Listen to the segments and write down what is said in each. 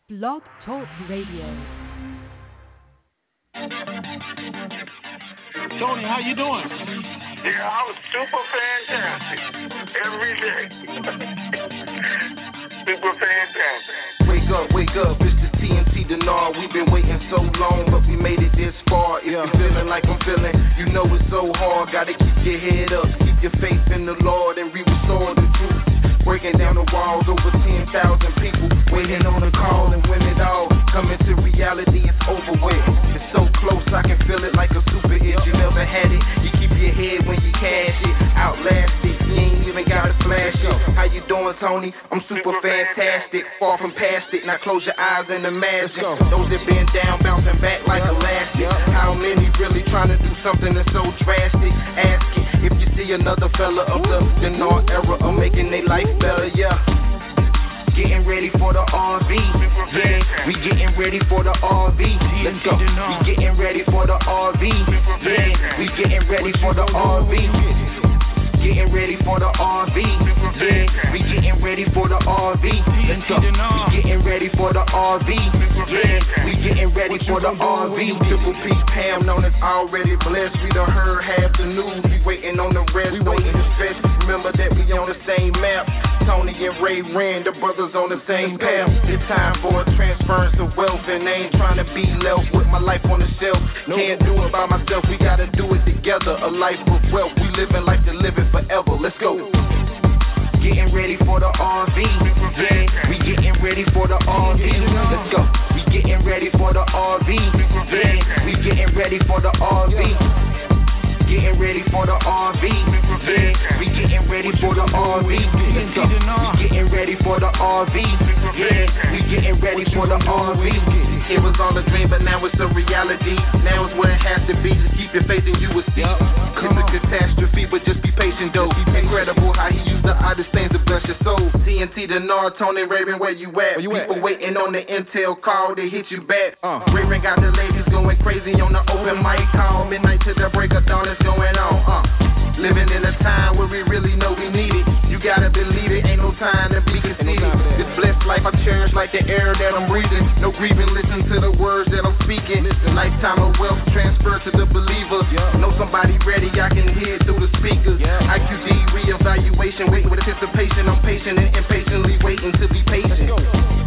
Blog Talk Radio. Tony, how you doing? Yeah, I'm super fantastic. Every day. Super fantastic. Wake up, it's the TNT Denard. We've been waiting so long, but we made it this far. If you're feeling like I'm feeling, you know it's so hard. Gotta keep your head up, keep your faith in the Lord, and we restore the truth. Breaking down the walls, over 10,000 people waiting on a call, and when it all come into reality, it's over with. It's so close, I can feel it like a super hit. You never had it, you keep your head when you cash it. Outlast it, you ain't even gotta flash it. How you doing, Tony? I'm super fantastic, far from past it. Now close your eyes and imagine those that been down, bouncing back like elastic. How many really trying to do something that's so drastic? Ask it if you see another fella of the Denard era of making their life better, yeah. Getting ready for the RV, yeah. We getting ready for the RV. Let's go. We getting ready for the RV, yeah. We getting ready for the RV. Getting ready for the RV, yeah. We getting ready for the RV. Let's go. We getting ready for the RV, yeah. We getting ready for the RV. Triple P Pam known as already blessed. We done heard half the news. We waiting on the rest. We waiting to stress. Remember that we on the same map. Tony and Ray Rand, the brothers on the same path. It's time for a transference of wealth, and they ain't trying to be left with my life on the shelf. Can't do it by myself. We gotta do it together. A life of wealth. We living like to live it forever. Let's go. Getting ready for the RV, yeah. We getting ready for the RV. Let's go. We getting ready for the RV, yeah. We getting ready for the RV. Getting ready for the RV, yeah. We getting ready for the RV. Let's go. We getting ready for the RV, yeah. We getting ready for the RV. It was all a dream, but now it's a reality. Now it's where it has to be. Just keep your faith and you will see. It's a catastrophe, but just be patient though. Incredible how he used the oddest things to bless your soul. TNT Denard, Tony Raven, where you at? People waiting on the intel call to hit you back. Raven got the ladies going crazy on the open mic call. Midnight to the break of dawn, it's going on. Living in a time where we really know we need it. You gotta believe it, ain't no time to be conceited. This blessed life I cherish like the air that I'm breathing. No grieving, listen to the words that I'm speaking. Lifetime of wealth transfer to the believer. Know somebody ready, I can hear it through the speakers. IQD reevaluation, waiting with anticipation. I'm patient and impatiently waiting to be patient.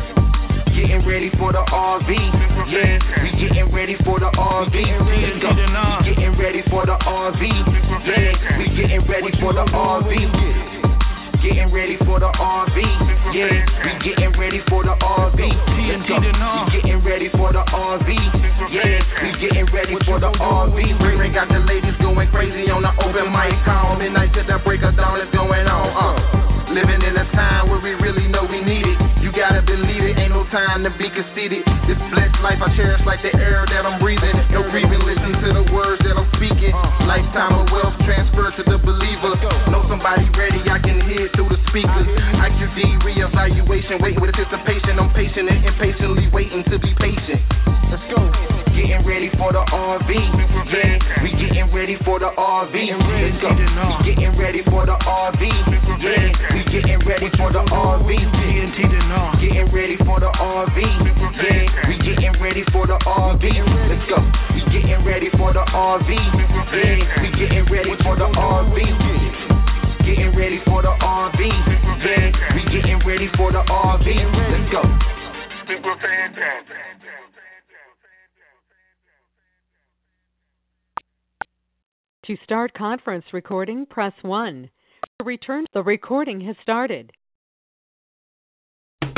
Getting ready for the RV, yeah. We getting ready for the RV. Let's go. We getting ready for the RV, yeah. We getting ready for the RV. Getting ready for the RV, yeah. We getting ready for the RV. Let's go. We getting ready for the RV, yeah. We getting ready for the RV. Ring got the ladies going crazy on the open mic call. Midnight to the break of dawn, it's going on. Living in a time where we really know we need it. You gotta believe it, ain't no time to be conceited. This blessed life I cherish like the air that I'm breathing. No grieving, listen to the words that I'm speaking. Lifetime of wealth transfer to the believer. Know somebody ready, I can hear it through the speakers. IQD reevaluation, waiting with anticipation. I'm patient and impatiently waiting to be patient. Let's go. Getting ready for the RV, yeah. We getting ready for the RV. Let's go. We getting ready for the RV, yeah. We getting ready for the RV. Getting ready for the RV, yeah. We getting ready for the RV. Let's go. We getting ready for the RV, yeah. We getting ready for the RV. Getting ready for the RV, yeah. We getting ready for the RV. Let's go. Super fantastic. To start conference recording, press 1. To return, the recording has started. It's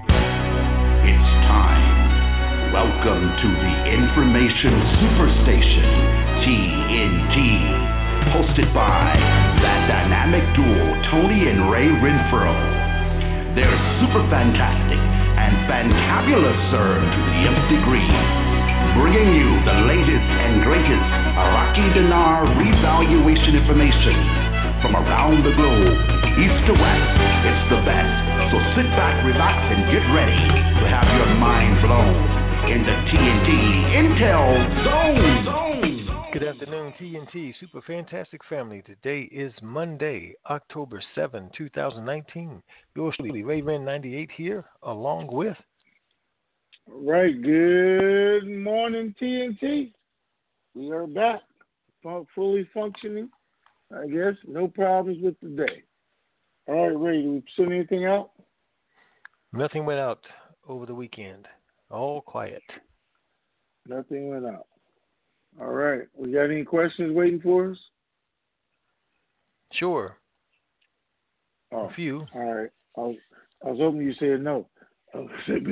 time. Welcome to the Information Superstation, TNT. Hosted by that dynamic duo, Tony and Ray Renfro. They're super fantastic and fantabulous, sir, to the nth degree. Bringing you the latest and greatest Iraqi dinar revaluation information from around the globe, east to west. It's the best. So sit back, relax, and get ready to have your mind blown in the TNT Intel Zone. Good afternoon, TNT Super Fantastic Family. Today is Monday, October 7, 2019. Yours truly, Ray Ren 98 here, along with All right. Good morning, TNT. We are back, fully functioning. I guess no problems with the day. All right, Ray. Did we send anything out? Nothing went out over the weekend. All quiet. Nothing went out. All right. We got any questions waiting for us? Sure. Oh, A few. all right. I was hoping you said no. All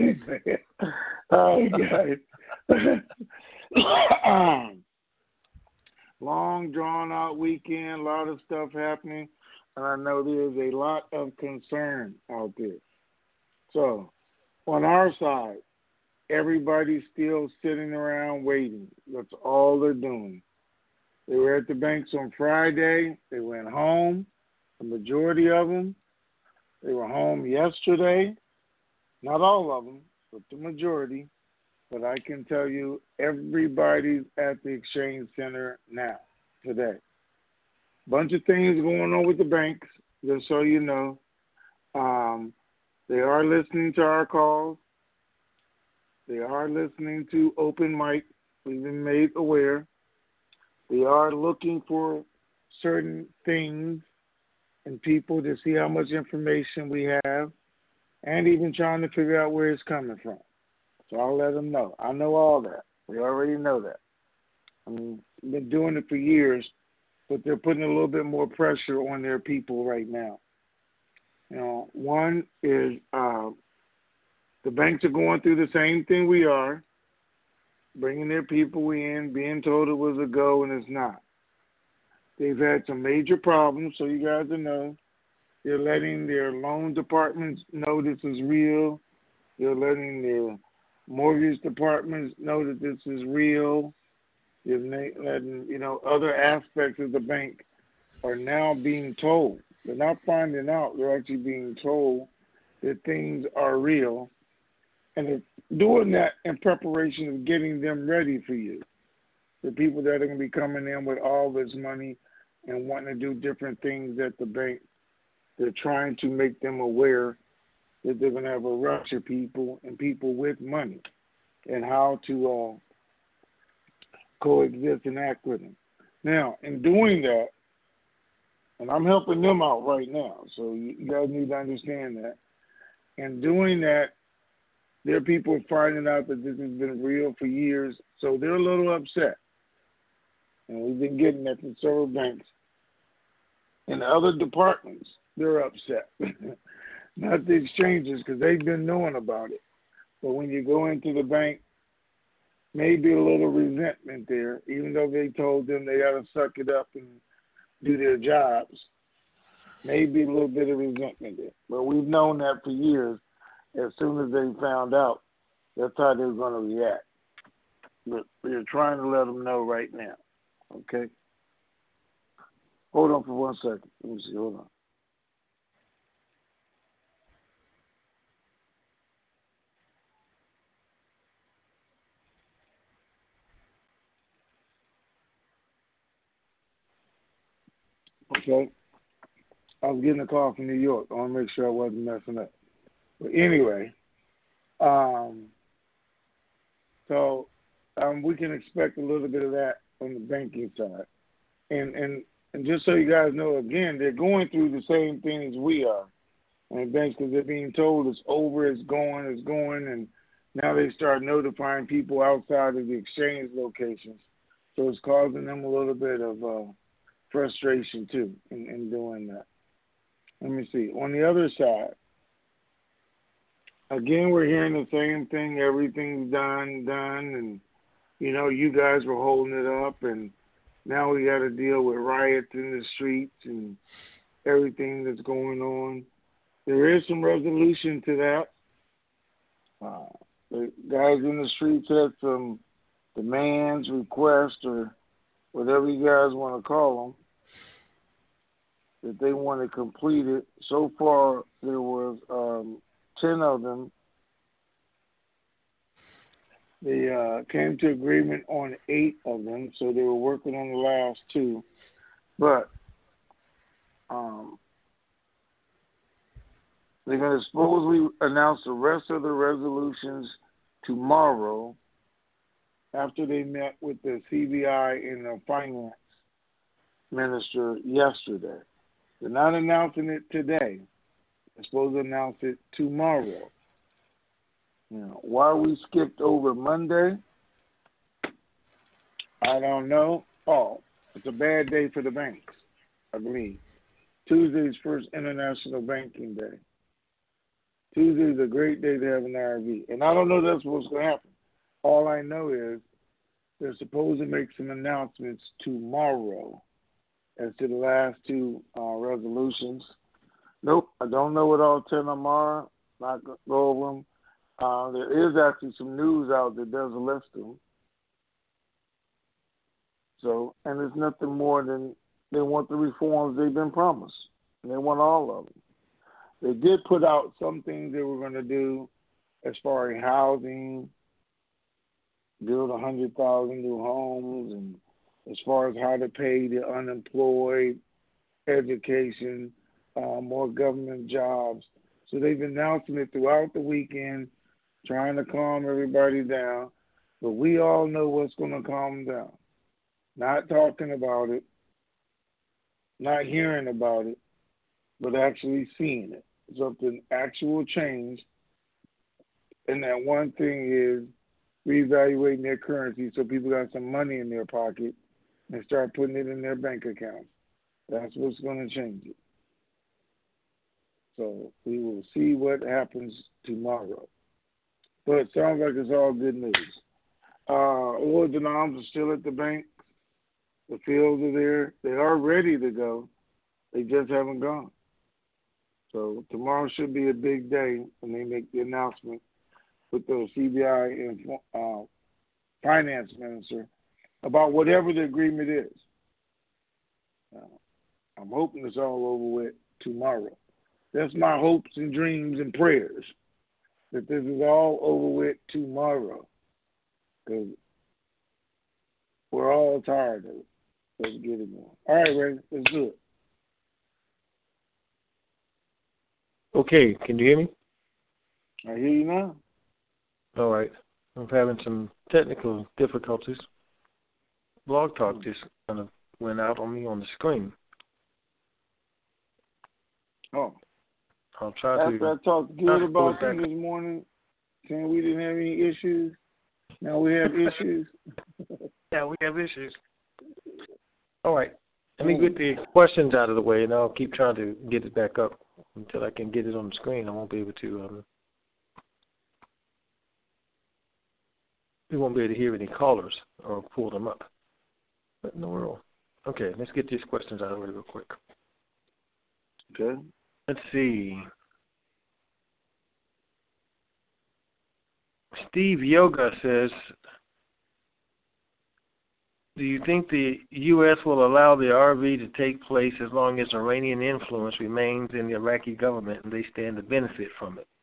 right, guys. Long, drawn-out weekend, a lot of stuff happening, and I know there's a lot of concern out there. So, on our side, everybody's still sitting around waiting. That's all they're doing. They were at the banks on Friday. They went home. The majority of them. They were home yesterday. Not all of them, but the majority. But I can tell you, everybody's at the exchange center now, today. Bunch of things going on with the banks, just so you know. They are listening to our calls. They are listening to open mic. We've been made aware. They are looking for certain things and people to see how much information we have, and even trying to figure out where it's coming from. So I'll let them know. I know all that. We already know that. I mean, we've been doing it for years, but they're putting a little bit more pressure on their people right now. You know, one is the banks are going through the same thing we are, bringing their people in, being told it was a go, and it's not. They've had some major problems, so you guys will know. They're letting their loan departments know this is real. They're letting their mortgage departments know that this is real. They're letting, other aspects of the bank are now being told. They're not finding out. They're actually being told that things are real. And they're doing that in preparation of getting them ready for you. The people that are going to be coming in with all this money and wanting to do different things at the bank, they're trying to make them aware that they're going to have a rush of people and people with money and how to coexist and act with them. Now, in doing that, and I'm helping them out right now, so you guys need to understand that. In doing that, there are people finding out that this has been real for years, so they're a little upset. And we've been getting that from several banks. In other departments, they're upset. Not the exchanges, because they've been knowing about it. But when you go into the bank, maybe a little resentment there, even though they told them they got to suck it up and do their jobs. Maybe a little bit of resentment there. But we've known that for years. As soon as they found out, that's how they were going to react. But we're trying to let them know right now. Okay? Hold on for 1 second. Let me see. Hold on. Okay? I was getting a call from New York. I want to make sure I wasn't messing up. But anyway, we can expect a little bit of that on the banking side. And just so you guys know, again, they're going through the same things we are. And banks, because they're being told it's over, it's going, and now they start notifying people outside of the exchange locations. So it's causing them a little bit of frustration, too, in doing that. Let me see. On the other side, again, we're hearing the same thing. Everything's done, and, you guys were holding it up, and now we got to deal with riots in the streets and everything that's going on. There is some resolution to that. The guys in the streets had some demands, requests, or whatever you guys want to call them, that they want to complete it. So far, there was 10 of them. They came to agreement on 8 of them, so they were working on the last 2. But they're going to supposedly announce the rest of the resolutions tomorrow after they met with the CBI and the finance minister yesterday. They're not announcing it today. They're supposed to announce it tomorrow. Why we skipped over Monday, I don't know. Oh, it's a bad day for the banks, I believe. Tuesday's first International Banking Day. Tuesday's a great day to have an IRB. And I don't know that's what's going to happen. All I know is they're supposed to make some announcements tomorrow as to the last two resolutions. Nope, I don't know what all 10 of them are. Not going to go over them. There is actually some news out that does list them. So, and it's nothing more than they want the reforms they've been promised. And they want all of them. They did put out some things they were going to do as far as housing, build 100,000 new homes, and as far as how to pay the unemployed, education, more government jobs. So they've been announcing it throughout the weekend, trying to calm everybody down. But we all know what's going to calm them down. Not talking about it, not hearing about it, but actually seeing it. Something actual change. And that one thing is reevaluating their currency so people got some money in their pocket and start putting it in their bank accounts. That's what's going to change it. So we will see what happens tomorrow. But it sounds like it's all good news. Oils and arms are still at the bank. The fields are there. They are ready to go. They just haven't gone. So tomorrow should be a big day when they make the announcement with the CBI and finance minister about whatever the agreement is. I'm hoping it's all over with tomorrow. That's my hopes and dreams and prayers, that this is all over with tomorrow. Because we're all tired of it. Let's get it going. All right, Ray, let's do it. Okay, can you hear me? I hear you now. All right. I'm having some technical difficulties. Blog Talk just kind of went out on me on the screen. Oh. I'll try to. After I talked good about you this morning, saying we didn't have any issues, now we have issues. Yeah, we have issues. All right. Let me get the questions out of the way, and I'll keep trying to get it back up until I can get it on the screen. I won't be able to. We won't be able to hear any callers or pull them up. What in the world? Okay, let's get these questions out of the way real quick. Okay. Let's see. Steve Yoga says, do you think the U.S. will allow the RV to take place as long as Iranian influence remains in the Iraqi government and they stand to benefit from it?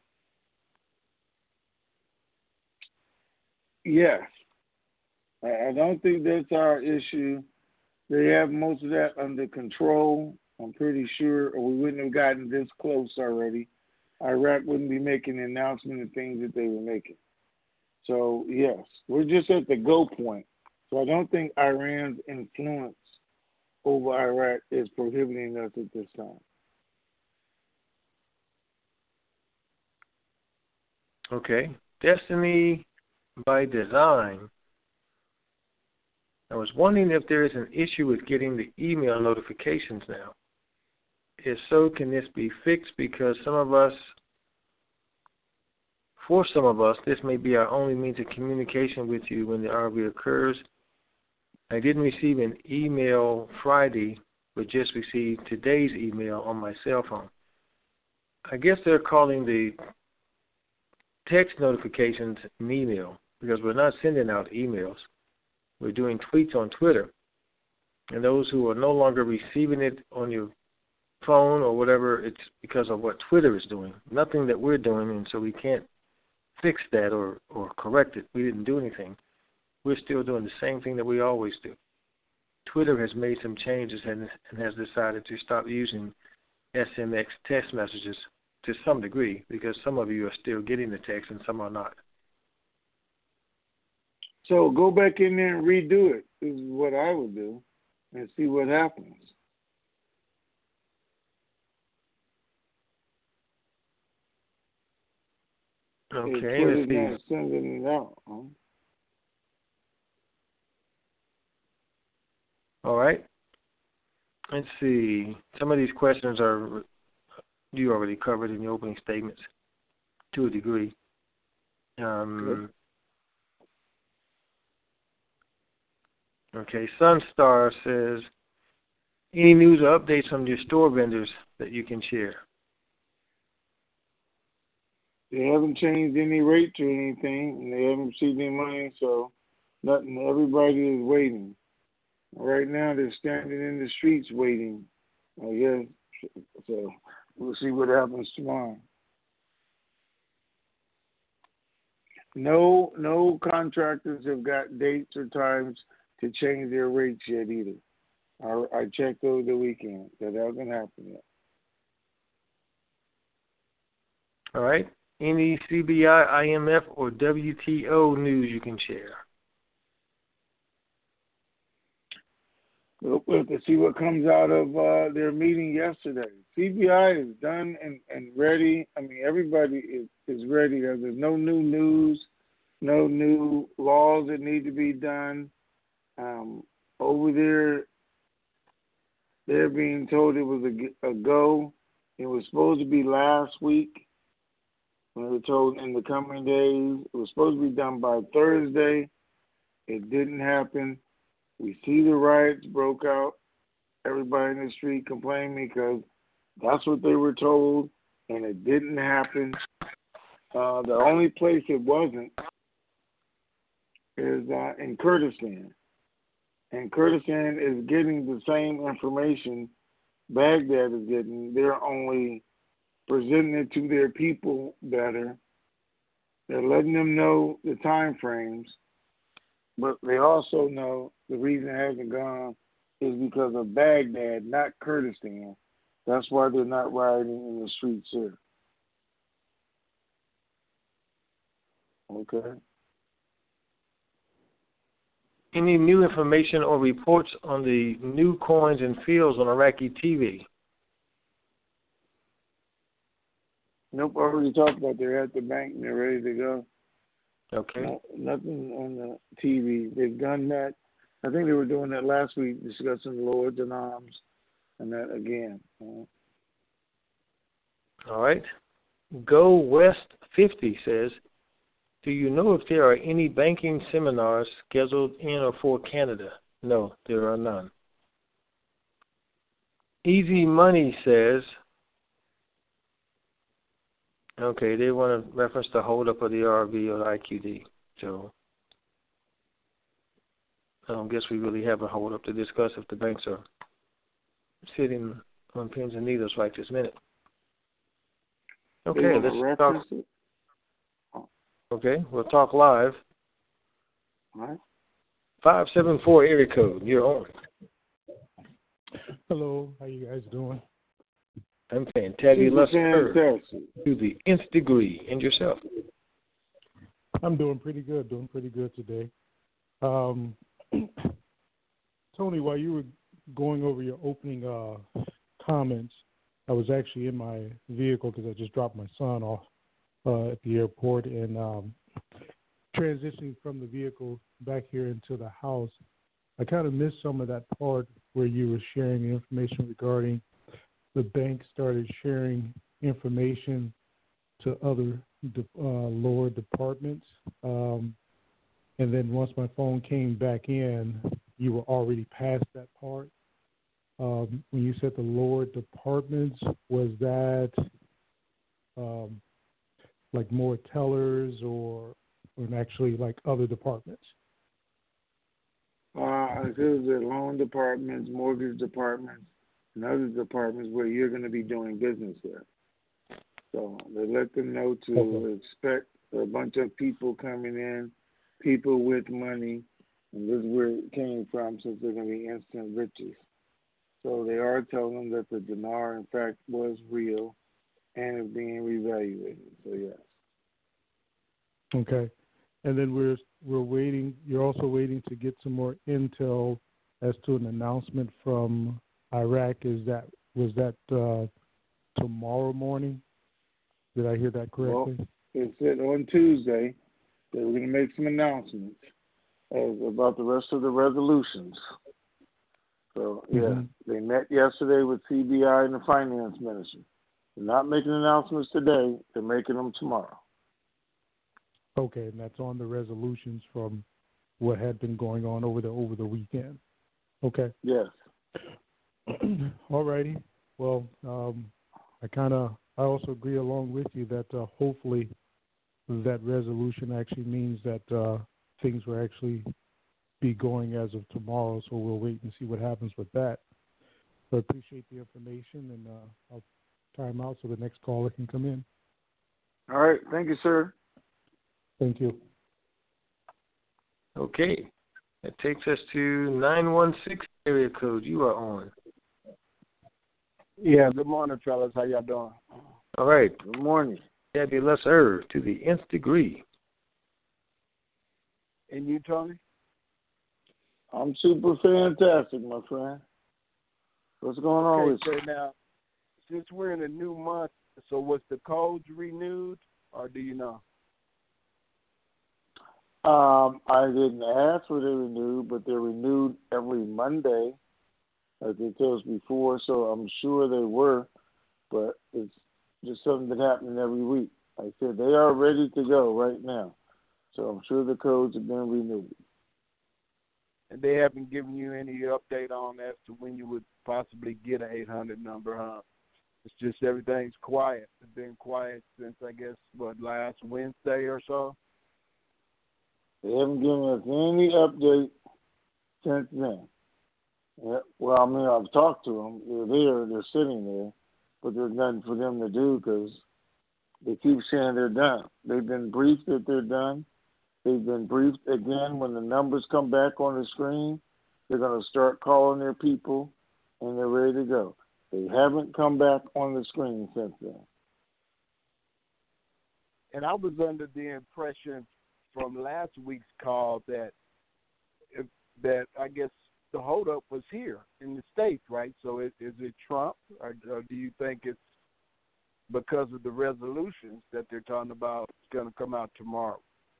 Yes. I don't think that's our issue. They have most of that under control, I'm pretty sure, or we wouldn't have gotten this close already. Iraq wouldn't be making the announcement of things that they were making. So, yes, we're just at the go point. So I don't think Iran's influence over Iraq is prohibiting us at this time. Okay. Destiny by Design. I was wondering if there is an issue with getting the email notifications now. If so, can this be fixed? Because for some of us, this may be our only means of communication with you when the RV occurs. I didn't receive an email Friday, but just received today's email on my cell phone. I guess they're calling the text notifications an email because we're not sending out emails. We're doing tweets on Twitter. And those who are no longer receiving it on your phone or whatever, it's because of what Twitter is doing. Nothing that we're doing, and so we can't fix that or correct it. We didn't do anything. We're still doing the same thing that we always do. Twitter has made some changes and has decided to stop using SMX text messages to some degree because some of you are still getting the text and some are not. So go back in there and redo it is what I would do and see what happens. Okay, Twitter let's see. not sending it out. Huh? All right. Let's see. Some of these questions are you already covered in your opening statements to a degree. Okay, Sunstar says, any news or updates from your store vendors that you can share? They haven't changed any rates or anything, and they haven't received any money, so nothing. Everybody is waiting. Right now, they're standing in the streets waiting. I guess. So we'll see what happens tomorrow. No contractors have got dates or times to change their rates yet either. I checked over the weekend. That hasn't happened yet. All right. Any CBI, IMF, or WTO news you can share? We'll have to see what comes out of their meeting yesterday. CBI is done and ready. I mean, everybody is ready. There's no new news, no new laws that need to be done. Over there, they're being told it was a go. It was supposed to be last week. We were told in the coming days. It was supposed to be done by Thursday. It didn't happen. We see the riots broke out. Everybody in the street complaining because that's what they were told, and it didn't happen. The only place it wasn't is in Kurdistan. And Kurdistan is getting the same information Baghdad is getting. They're only presenting it to their people better. They're letting them know the time frames, but they also know the reason it hasn't gone is because of Baghdad, not Kurdistan. That's why they're not rioting in the streets here. Okay. Any new information or reports on the new coins and fields on Iraqi TV? Nope, already talked about they're at the bank and they're ready to go. Okay. No, nothing on the TV. They've done that. I think they were doing that last week, discussing Lords and Arms and that again. All right. Go West 50 says, do you know if there are any banking seminars scheduled in or for Canada? No, there are none. Easy Money says, okay, they want to reference the holdup of the RV or the IQD. So I don't guess we really have a holdup to discuss if the banks are sitting on pins and needles right this minute. Okay, let's talk. Okay, we'll talk live. All right. 574 area code. You're on. Hello, how you guys doing? I'm fantabulous to the nth degree. And yourself? I'm doing pretty good today. Tony, while you were going over your opening comments, I was actually in my vehicle because I just dropped my son off at the airport and transitioning from the vehicle back here into the house. I kind of missed some of that part where you were sharing information regarding the bank started sharing information to other lower departments. And then once my phone came back in, you were already past that part. When you said the lower departments, was that like more tellers or actually like other departments? It was the loan departments, mortgage departments, and other departments where you're going to be doing business with. So they let them know to expect a bunch of people coming in, people with money, and this is where it came from since they're going to be instant riches. So they are telling them that the dinar, in fact, was real and is being reevaluated. So, yes. Okay. And then we're waiting. You're also waiting to get some more intel as to an announcement from Iraq. Was that tomorrow morning? Did I hear that correctly? Well, it said on Tuesday that we're going to make some announcements about the rest of the resolutions. So, They met yesterday with CBI and the finance minister. They're not making announcements today. They're making them tomorrow. Okay, and that's on the resolutions from what had been going on over the weekend. Okay. Yes. All righty. Well, I also agree along with you that hopefully that resolution actually means that things will actually be going as of tomorrow. So we'll wait and see what happens with that. So I appreciate the information, and I'll time out so the next caller can come in. All right. Thank you, sir. Thank you. Okay. That takes us to 916 area code. You are on. Yeah, good morning, fellas. How y'all doing? All right. Good morning. Fabulous to the nth degree. And you, Tony? I'm super fantastic, my friend. What's going on with you? So now, since we're in a new month, so was the codes renewed, or do you know? I didn't ask for they renewed, but they're renewed every Monday, as they told us before, so I'm sure they were, but it's just something that happened every week. Like I said, they are ready to go right now, so I'm sure the codes have been renewed. And they haven't given you any update on as to when you would possibly get an 800 number, huh? It's just everything's quiet. It's been quiet since, I guess, last Wednesday or so? They haven't given us any update since then. Yeah, well, I mean, I've talked to them. They're there. They're sitting there. But there's nothing for them to do because they keep saying they're done. They've been briefed that they're done. They've been briefed again when the numbers come back on the screen. They're going to start calling their people, and they're ready to go. They haven't come back on the screen since then. And I was under the impression from last week's call that I guess the holdup was here in the States, right? So is it Trump, or do you think it's because of the resolutions that they're talking about it's going to come out tomorrow?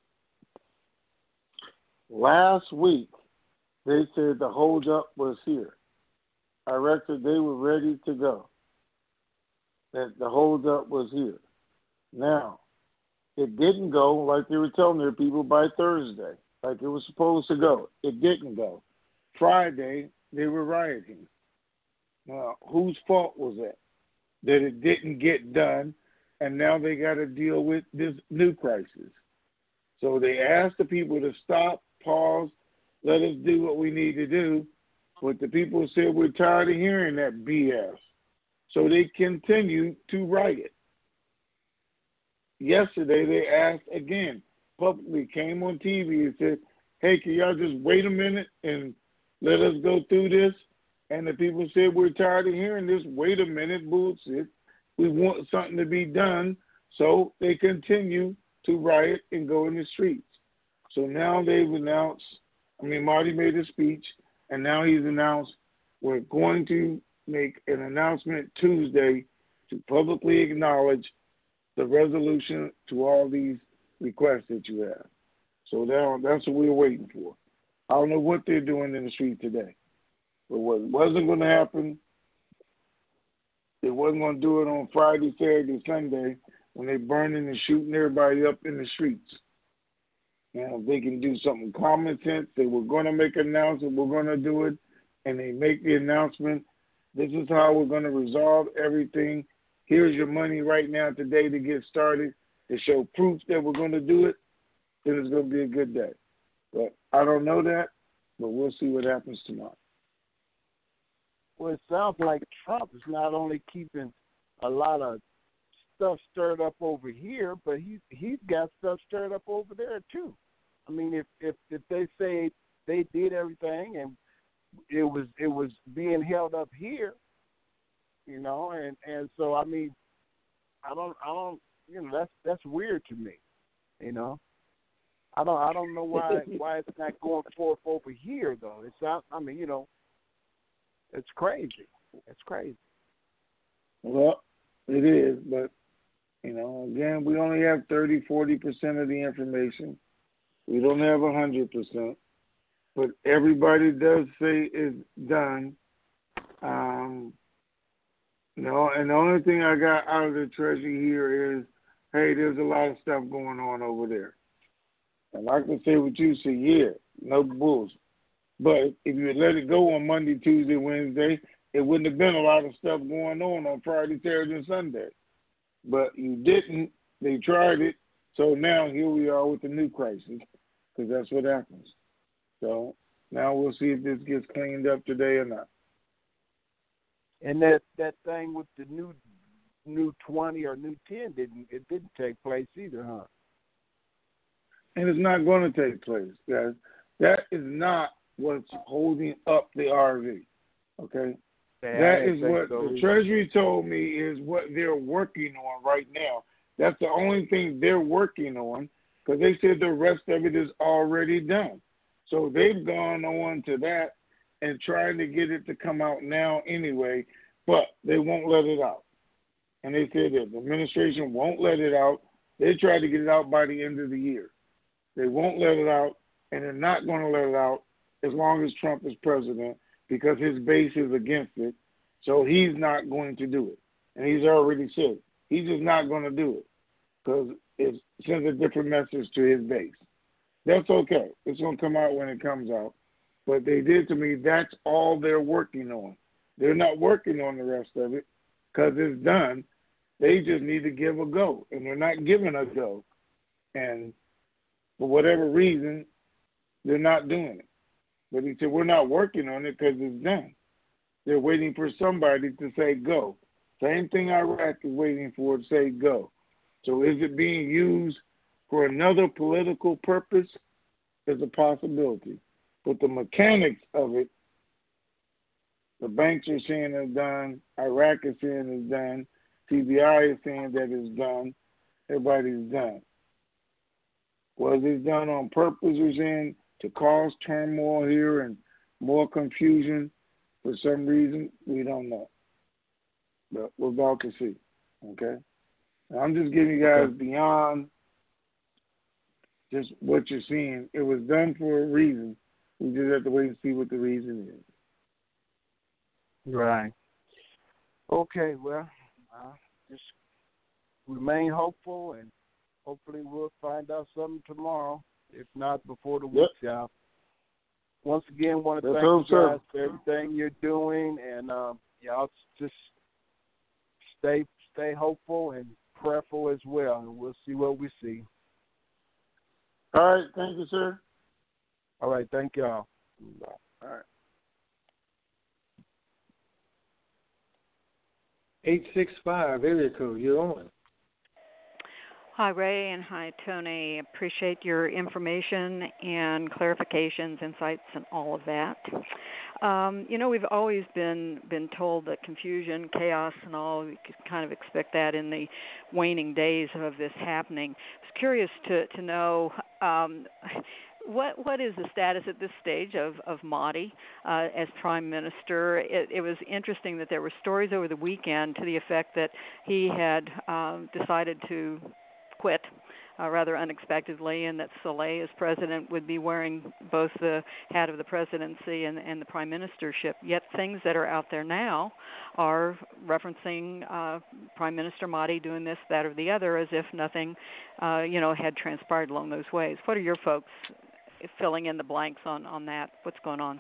Last week, they said the holdup was here. I reckon they were ready to go, that the holdup was here. Now, it didn't go like they were telling their people by Thursday, like it was supposed to go. It didn't go. Friday, they were rioting. Now, whose fault was that? That it didn't get done, and now they got to deal with this new crisis. So they asked the people to stop, pause, let us do what we need to do. But the people said we're tired of hearing that BS. So they continue to riot. Yesterday, they asked again, publicly came on TV and said, hey, can y'all just wait a minute and let us go through this? And the people said, we're tired of hearing this wait a minute bullshit. We want something to be done. So they continue to riot and go in the streets. So now they've announced, Marty made a speech, and now he's announced we're going to make an announcement Tuesday to publicly acknowledge the resolution to all these requests that you have. So now that's what we're waiting for. I don't know what they're doing in the street today. But what wasn't going to happen, they wasn't going to do it on Friday, Saturday, Sunday when they're burning and shooting everybody up in the streets. Now, if they can do something common sense, they were going to make an announcement, we're going to do it, and they make the announcement, this is how we're going to resolve everything. Here's your money right now today to get started, to show proof that we're going to do it, then it's going to be a good day. But I don't know that, but we'll see what happens tomorrow. Well, it sounds like Trump is not only keeping a lot of stuff stirred up over here, but he's got stuff stirred up over there too. I mean, if they say they did everything and it was being held up here, you know, and so I mean, I don't, you know, that's weird to me, you know. I don't know why it's not going forth over here though. It's not. I mean, it's crazy. It's crazy. Well, it is, but again, we only have 30-40% of the information. We don't have 100%, but everybody does say it's done. And the only thing I got out of the Treasury here is, hey, there's a lot of stuff going on over there. And I can say what you say, yeah, no bulls. But if you had let it go on Monday, Tuesday, Wednesday, it wouldn't have been a lot of stuff going on Friday, Saturday, and Sunday. But you didn't. They tried it. So now here we are with the new crisis, because that's what happens. So now we'll see if this gets cleaned up today or not. And that thing with the new 20 or new 10 didn't take place either, huh? And it's not going to take place, guys. That is not what's holding up the RV, okay? That is what the Treasury told me is what they're working on right now. That's the only thing they're working on, because they said the rest of it is already done. So they've gone on to that and trying to get it to come out now anyway, but they won't let it out. And they said that the administration won't let it out. They tried to get it out by the end of the year. They won't let it out, and they're not going to let it out as long as Trump is president, because his base is against it. So he's not going to do it. And he's already said he's just not going to do it, because it sends a different message to his base. That's okay. It's going to come out when it comes out. But they did to me, that's all they're working on. They're not working on the rest of it because it's done. They just need to give a go, and they're not giving a go. And for whatever reason, they're not doing it. But he said, we're not working on it because it's done. They're waiting for somebody to say go. Same thing Iraq is waiting for, to say go. So is it being used for another political purpose? Is a possibility. But the mechanics of it, the banks are saying it's done, Iraq is saying it's done, CBI is saying that it's done, everybody's done. Was it done on purpose, we're saying, to cause turmoil here and more confusion for some reason? We don't know. But we're about to see, okay? Now, I'm just giving you guys beyond just what you're seeing. It was done for a reason. We just have to wait and see what the reason is. Right. Okay, well, just remain hopeful, and hopefully we'll find out something tomorrow, if not before the week's out. Once again, want to thank you guys for everything you're doing, and y'all just stay hopeful and prayerful as well, and we'll see what we see. All right, thank you, sir. All right, thank y'all. Bye. All right. 865 area code. You're on. Hi, Ray, and hi, Tony. Appreciate your information and clarifications, insights, and all of that. We've always been told that confusion, chaos, and all, we could kind of expect that in the waning days of this happening. I was curious to know what is the status at this stage of Modi as Prime Minister. It was interesting that there were stories over the weekend to the effect that he had decided to quit rather unexpectedly, and that Saleh, as president, would be wearing both the hat of the presidency and the prime ministership. Yet things that are out there now are referencing Prime Minister Modi doing this, that, or the other, as if nothing, had transpired along those ways. What are your folks filling in the blanks on that? What's going on?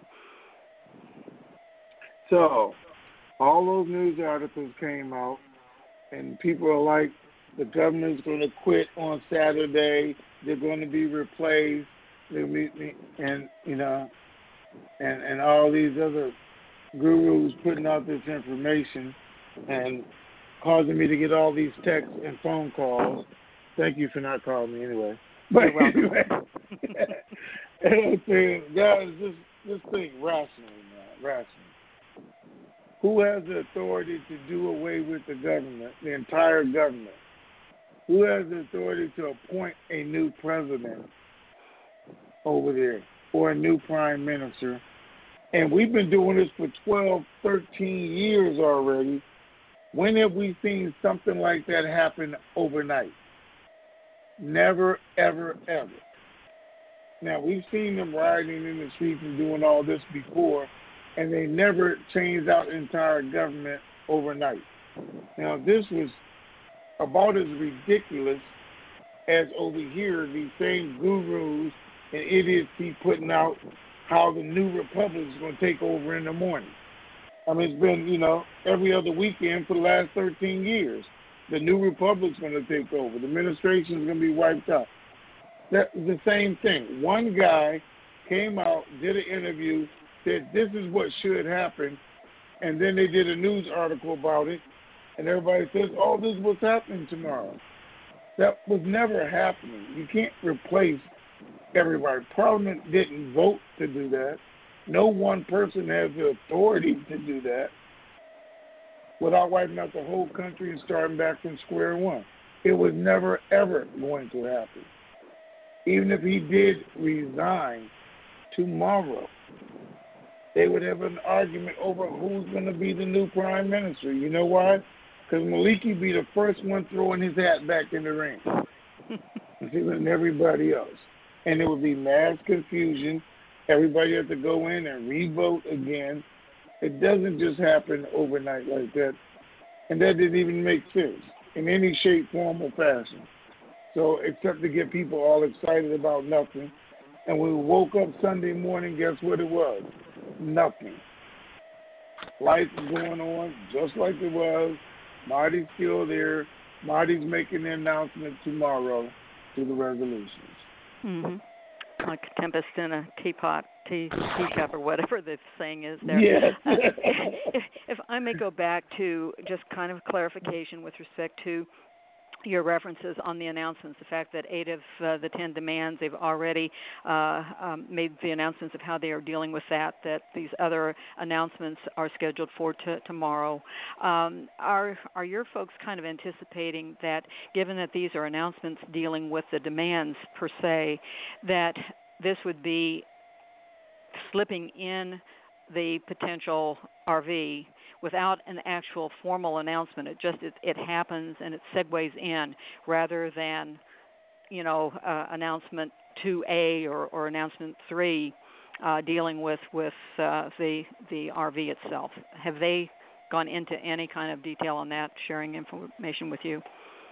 So, all those news articles came out, and people are like, the governor's going to quit on Saturday. They're going to be replaced. And all these other gurus putting out this information and causing me to get all these texts and phone calls. Thank you for not calling me anyway. But anyway, and I'm saying, guys, just think rationally, man, rationally. Who has the authority to do away with the government, the entire government? Who has the authority to appoint a new president over there or a new prime minister. And we've been doing this for 12, 13 years already. When have we seen something like that happen overnight? Never, ever, ever. Now, we've seen them riding in the streets and doing all this before, and they never changed out the entire government overnight. Now, this was about as ridiculous as over here, these same gurus and idiots keep putting out how the new republic is going to take over in the morning. I mean, it's been, every other weekend for the last 13 years. The new republic's going to take over. The administration's going to be wiped out. That's the same thing. One guy came out, did an interview, said this is what should happen, and then they did a news article about it, and everybody says, oh, this is what's happening tomorrow. That was never happening. You can't replace everybody. Parliament didn't vote to do that. No one person has the authority to do that without wiping out the whole country and starting back from square one. It was never, ever going to happen. Even if he did resign tomorrow, they would have an argument over who's going to be the new prime minister. You know why? Because Maliki be the first one throwing his hat back in the ring than everybody else. And there would be mass confusion. Everybody has to go in and re-vote again. It doesn't just happen overnight like that. And that didn't even make sense in any shape, form, or fashion. So except to get people all excited about nothing. And when we woke up Sunday morning, guess what it was? Nothing. Life is going on just like it was. Marty's still there. Marty's making the announcement tomorrow to the resolutions. Mm-hmm. Like a tempest in a teacup or whatever the saying is there. Yes. If I may go back to just kind of clarification with respect to your references on the announcements, the fact that 8 of the 10 demands, they've already made the announcements of how they are dealing with that these other announcements are scheduled for tomorrow. Are your folks kind of anticipating that, given that these are announcements dealing with the demands per se, that this would be slipping in the potential RV without an actual formal announcement? It happens and it segues in rather than, announcement 2A or announcement 3 dealing with the RV itself. Have they gone into any kind of detail on that, sharing information with you?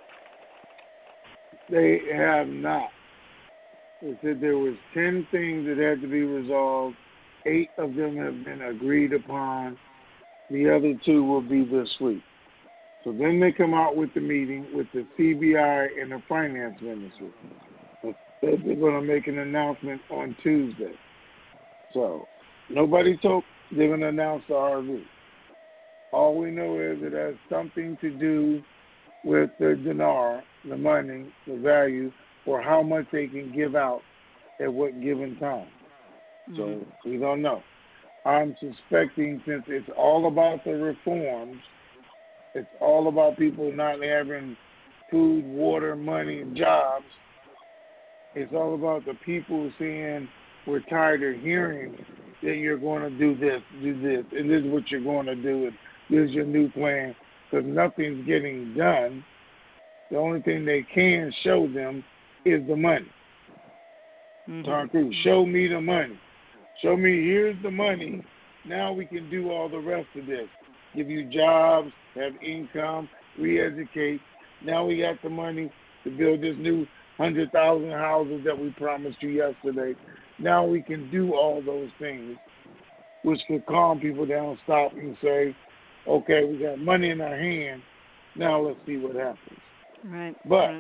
They have not. They said there was 10 things that had to be resolved. 8 of them have been agreed upon. The other 2 will be this week. So then they come out with the meeting with the CBI and the finance ministry. They're going to make an announcement on Tuesday. So nobody told they're going to announce the RV. All we know is it has something to do with the dinar, the money, the value, or how much they can give out at what given time. So we don't know. I'm suspecting, since it's all about the reforms, it's all about people not having food, water, money, and jobs. It's all about the people saying, we're tired of hearing that you're going to do this, and this is what you're going to do, and this is your new plan, because nothing's getting done. The only thing they can show them is the money. Tom Cruise, show me the money. Show me, here's the money. Now we can do all the rest of this. Give you jobs, have income, re-educate. Now we got the money to build this new 100,000 houses that we promised you yesterday. Now we can do all those things, which could calm people down, stop and say, okay, we got money in our hand. Now let's see what happens. Right. But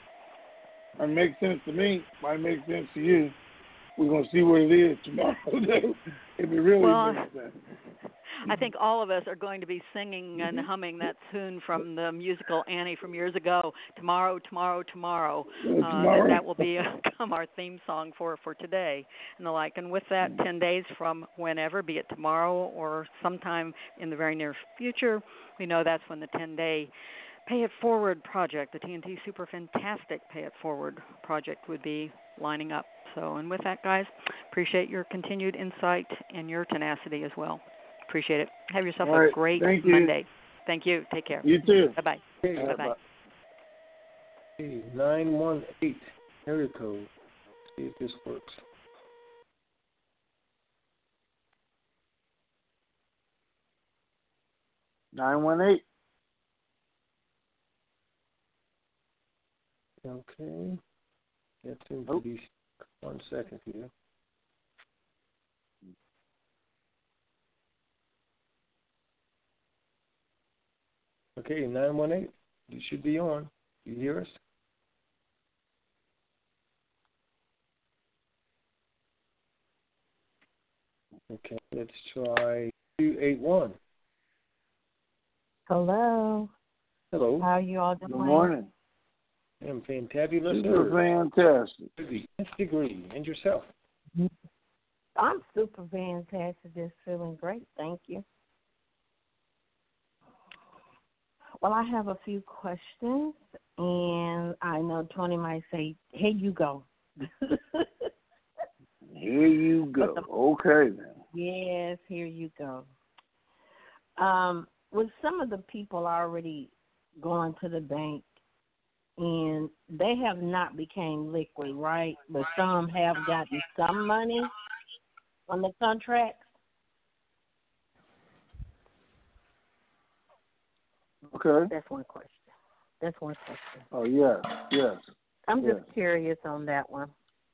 it makes sense to me. Might make sense to you. We're going to see what it is tomorrow. If it really makes sense. I think all of us are going to be singing and humming that tune from the musical Annie from years ago. Tomorrow, tomorrow, tomorrow. That will become our theme song for today and the like. And with that, 10 days from whenever, be it tomorrow or sometime in the very near future, we know that's when the 10-day Pay It Forward project, the TNT Super Fantastic Pay It Forward project, would be lining up. So, and with that, guys, appreciate your continued insight and your tenacity as well. Appreciate it. Have yourself a great Monday. Thank you. Take care. You too. Bye-bye. Hey, Bye-bye. Hey, 918 area code. See if this works. (918). Okay. That seems to be 1 second here. Okay, 918. You should be on. You hear us? Okay, let's try 281. Hello. Hello. How are you all doing? Good morning. I'm fantabulous. Super fantastic. To the nth degree. And yourself? I'm super fantastic. Just feeling great. Thank you. Well, I have a few questions, and I know Tony might say, "Here you go." Here you go. Okay, then. Yes, here you go. With some of the people already going to the bank, and they have not became liquid, right? But some have gotten some money on the contracts. Okay. That's one question. Oh, yes. I'm just curious on that one.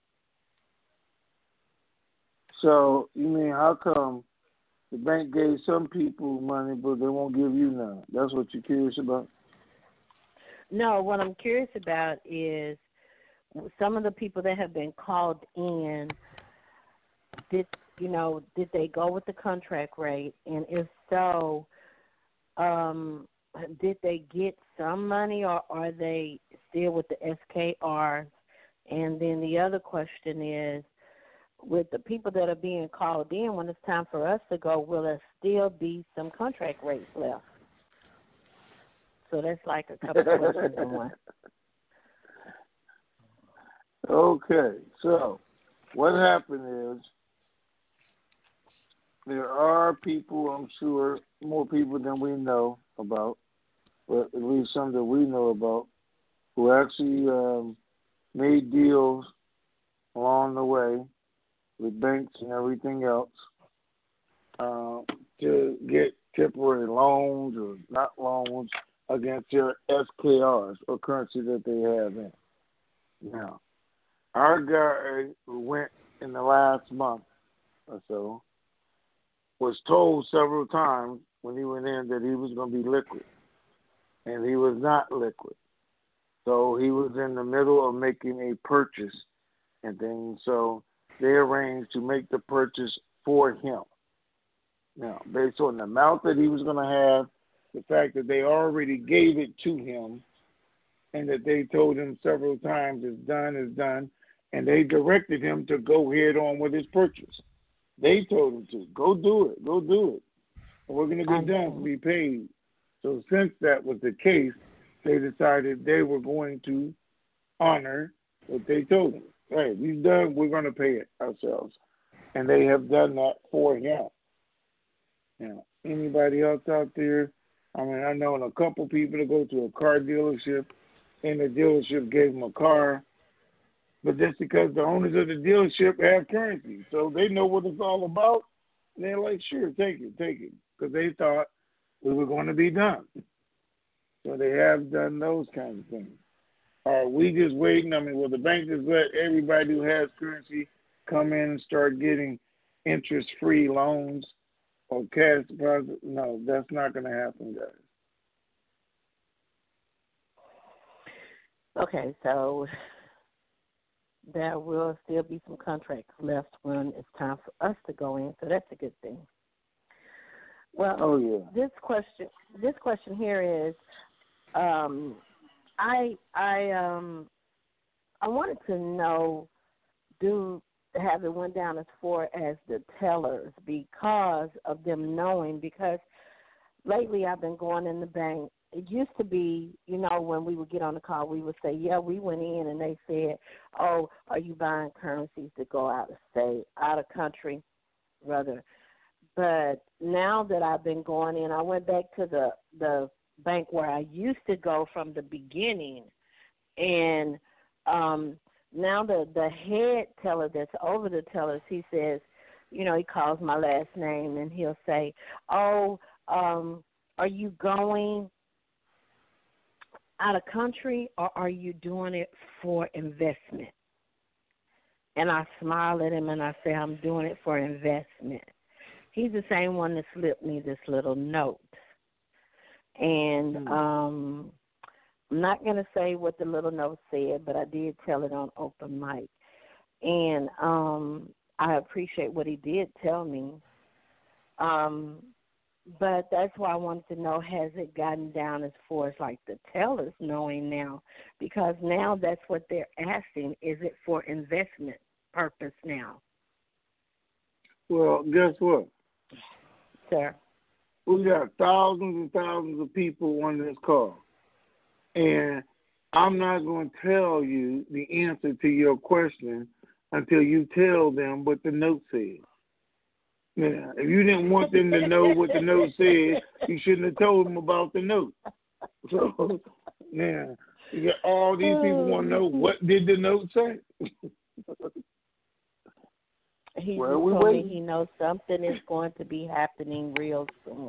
So, you mean how come the bank gave some people money, but they won't give you none? That's what you're curious about? No, what I'm curious about is some of the people that have been called in, did they go with the contract rate? And if so, did they get some money, or are they still with the SKRs? And then the other question is, with the people that are being called in, when it's time for us to go, will there still be some contract rates left? So that's like a couple questions in one. Okay, so what happened is there are people, I'm sure, more people than we know about, but at least some that we know about, who actually made deals along the way with banks and everything else to get temporary loans or not loans against their SKRs or currency that they have in. Now, our guy who went in the last month or so was told several times when he went in that he was going to be liquid, and he was not liquid. So he was in the middle of making a purchase and things, so they arranged to make the purchase for him. Now, based on the amount that he was going to have, the fact that they already gave it to him, and that they told him several times, it's done, and they directed him to go head on with his purchase. They told him to, go do it. And we're going to be done to be paid. So since that was the case, they decided they were going to honor what they told him. Hey, he's done, we're going to pay it ourselves. And they have done that for him. Now, anybody else out there? I mean, I know a couple people that go to a car dealership, and the dealership gave them a car, but that's because the owners of the dealership have currency, so they know what it's all about, and they're like, sure, take it, because they thought we were going to be done. So they have done those kinds of things. Are we just waiting? I mean, will the bank just let everybody who has currency come in and start getting interest-free loans or cash deposits? No, that's not going to happen, guys. Okay, so there will still be some contracts left when it's time for us to go in, so that's a good thing. Well, this question here is, I wanted to know, have it went down as far as the tellers because of them knowing, because lately I've been going in the bank it used to be, when we would get on the call, we would say, yeah, we went in and they said, oh, are you buying currencies to go out of state, out of country, rather. But now that I've been going in, I went back to the bank where I used to go from the beginning. And now the head teller that's over the tellers, he says, he calls my last name and he'll say, oh, are you going out of country or are you doing it for investment? And I smile at him and I say, I'm doing it for investment. He's the same one that slipped me this little note. And I'm not going to say what the little note said, but I did tell it on open mic. And I appreciate what he did tell me. But that's why I wanted to know, has it gotten down as far as like the tellers knowing now? Because now that's what they're asking. Is it for investment purpose now? Well, guess what? Sir. We got thousands and thousands of people on this call. And I'm not going to tell you the answer to your question until you tell them what the note said. Now, if you didn't want them to know what the note said, you shouldn't have told them about the note. So, now, you got all these people want to know, what did the note say? He told me he knows something is going to be happening real soon.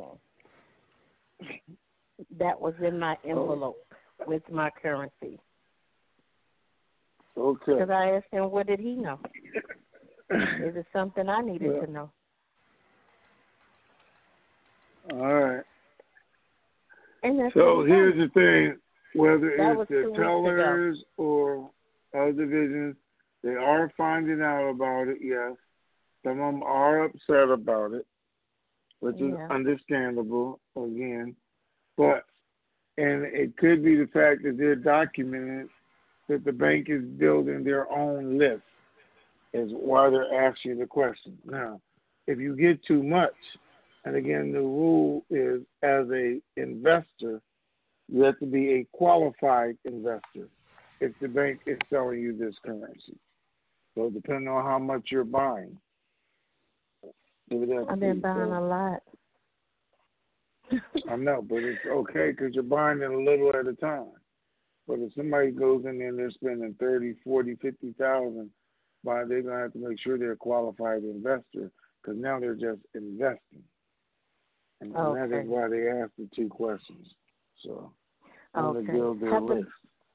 That was in my envelope with my currency. Okay. Because I asked him, what did he know? Is it something I needed to know? All right. And so here's the thing, whether it's the 2 weeks tellers or other divisions, they are finding out about it, yes. Some of them are upset about it, which is understandable, again. And it could be the fact that they're documenting that the bank is building their own list is why they're asking you the question. Now, if you get too much, and again, the rule is as a investor, you have to be a qualified investor if the bank is selling you this currency. So depending on how much you're buying. I've been buying a lot. I know, but it's okay because you're buying it a little at a time. But if somebody goes in there and they're spending 30, 40, 50,000, they're going to have to make sure they're a qualified investor because now they're just investing. And that is why they asked the 2 questions. So, I'm going to build their list.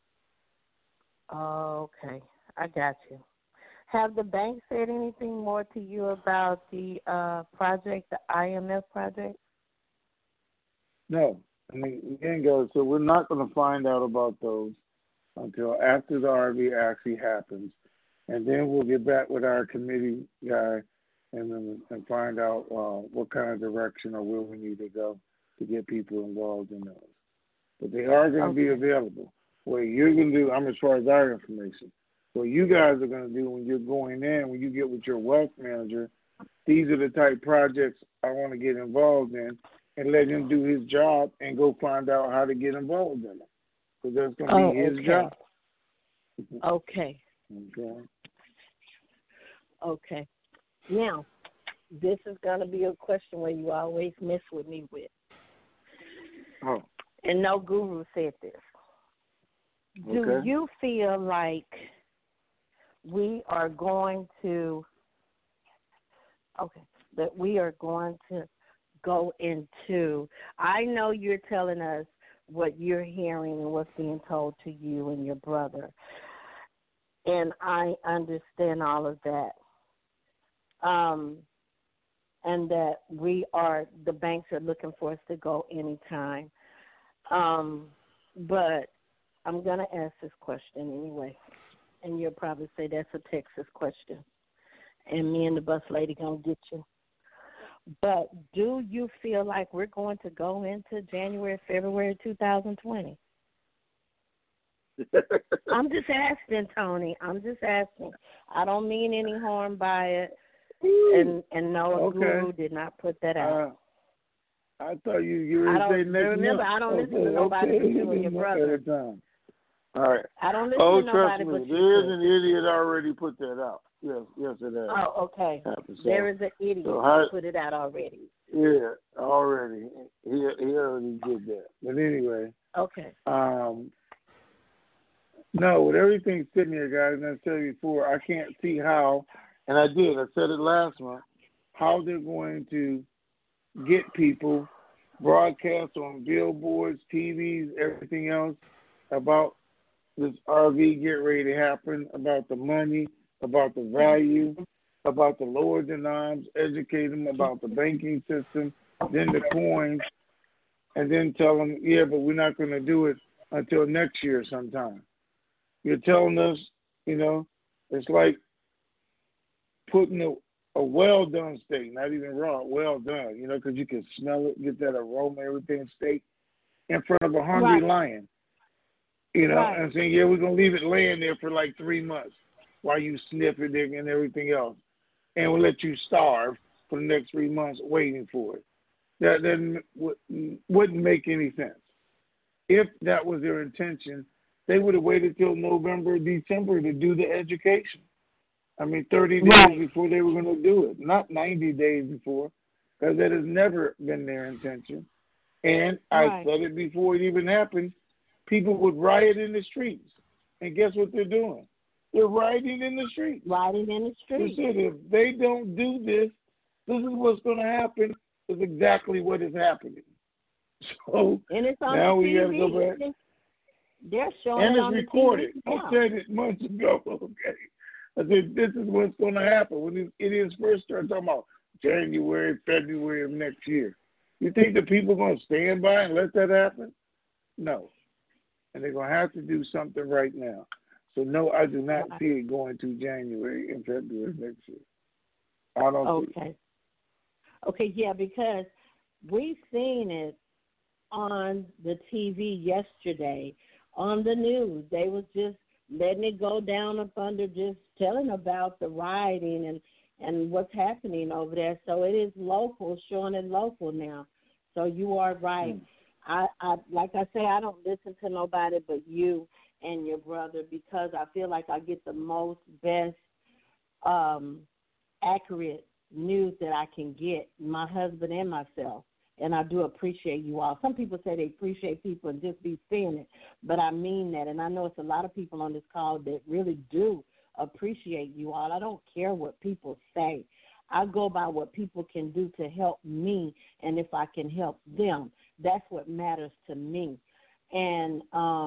Okay, I got you. Have the bank said anything more to you about the project, the IMF project? No. I mean, again, guys, so we're not going to find out about those until after the RV actually happens. And then we'll get back with our committee guy and find out what kind of direction or where we need to go to get people involved in those. But they are going to be available. What you're going to do, I'm as far as our information, what you guys are going to do when you're going in, when you get with your wealth manager, these are the type projects I want to get involved in, and let him do his job and go find out how to get involved in it. Because that's going to be his job. Okay. Now, this is going to be a question where you always mess with me with. Oh. And no guru said this. Do you feel like we are going to, that we are going to go into, I know you're telling us what you're hearing and what's being told to you and your brother, and I understand all of that. And that the banks are looking for us to go anytime. But I'm going to ask this question anyway, and you'll probably say that's a Texas question, and me and the bus lady going to get you. But do you feel like we're going to go into January, February 2020? I'm just asking, Tony. I'm just asking. I don't mean any harm by it. And no, a guru did not put that out. I thought you were saying next remember, month. I don't listen to nobody but you and your brother. All right. I don't listen to nobody trust me, but you. There's an idiot already put that out. Yes, it has. Oh, okay. There is an idiot who put it out already. Yeah, already. He already did that. But anyway. Okay. No, with everything sitting here, guys, and I said before, I can't see how, and I said it last month, how they're going to get people broadcast on billboards, TVs, everything else about this RV get ready to happen, about the money, about the value, about the lower denoms, educate them about the banking system, then the coins, and then tell them, yeah, but we're not going to do it until next year sometime. You're telling us, it's like putting a well-done steak, not even raw, well done, because you can smell it, get that aroma, everything, steak, in front of a hungry lion. And saying, yeah, we're going to leave it laying there for like 3 months while you sniff it and everything else. And we'll let you starve for the next 3 months waiting for it. That wouldn't make any sense. If that was their intention, they would have waited till November, December to do the education. 30 days before they were going to do it, not 90 days before, because that has never been their intention. And I said it before it even happened, people would riot in the streets. And guess what they're doing? They're rioting in the streets. Rioting in the streets. They said if they don't do this, this is what's going to happen. Is exactly what is happening. So and it's on now TV. we got to go back. They're showing and it it's on recorded. The TV I said it months ago. Okay, I said this is what's going to happen when it is first started talking about January, February of next year. You think the people are going to stand by and let that happen? No, and they're going to have to do something right now. So no, I do not see it going to January and February next year. I don't see it. Okay, yeah, because we've seen it on the TV yesterday, on the news. They was just letting it go down up under, just telling about the rioting and what's happening over there. So it is local, showing it local now. So you are right. I like I say, I don't listen to nobody but you and your brother because I feel like I get the most best accurate news that I can get, my husband and myself, and I do appreciate you all. Some people say they appreciate people and just be saying it, but I mean that, and I know it's a lot of people on this call that really do appreciate you all. I don't care what people say. I go by what people can do to help me, and if I can help them, that's what matters to me. And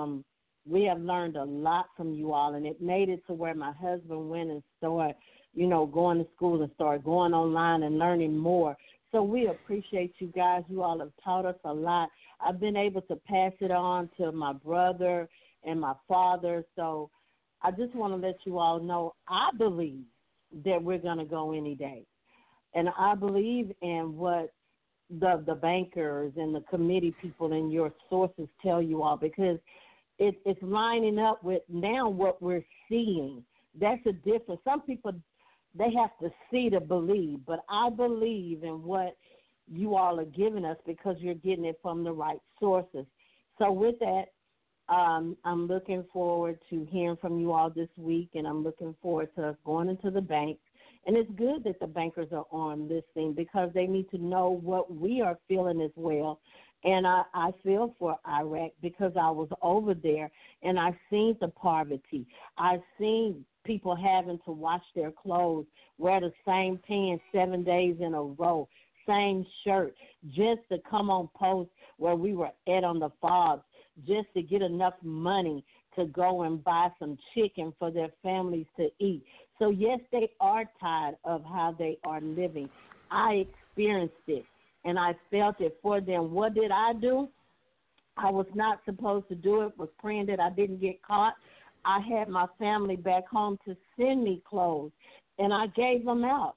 we have learned a lot from you all, and it made it to where my husband went and started going to school and start going online and learning more. So we appreciate you guys. You all have taught us a lot. I've been able to pass it on to my brother and my father. So I just want to let you all know I believe that we're going to go any day. And I believe in what the bankers and the committee people and your sources tell you all, because it's lining up with now what we're seeing. That's a difference. Some people, they have to see to believe, but I believe in what you all are giving us because you're getting it from the right sources. So with that, I'm looking forward to hearing from you all this week, and I'm looking forward to us going into the bank. And it's good that the bankers are on this thing because they need to know what we are feeling as well. And I feel for Iraq because I was over there, and I've seen the poverty. I've seen people having to wash their clothes, wear the same pants 7 days in a row, same shirt, just to come on post where we were at on the FOBs, just to get enough money to go and buy some chicken for their families to eat. So, yes, they are tired of how they are living. I experienced it, and I felt it for them. What did I do? I was not supposed to do it, was praying that I didn't get caught. I had my family back home to send me clothes, and I gave them out.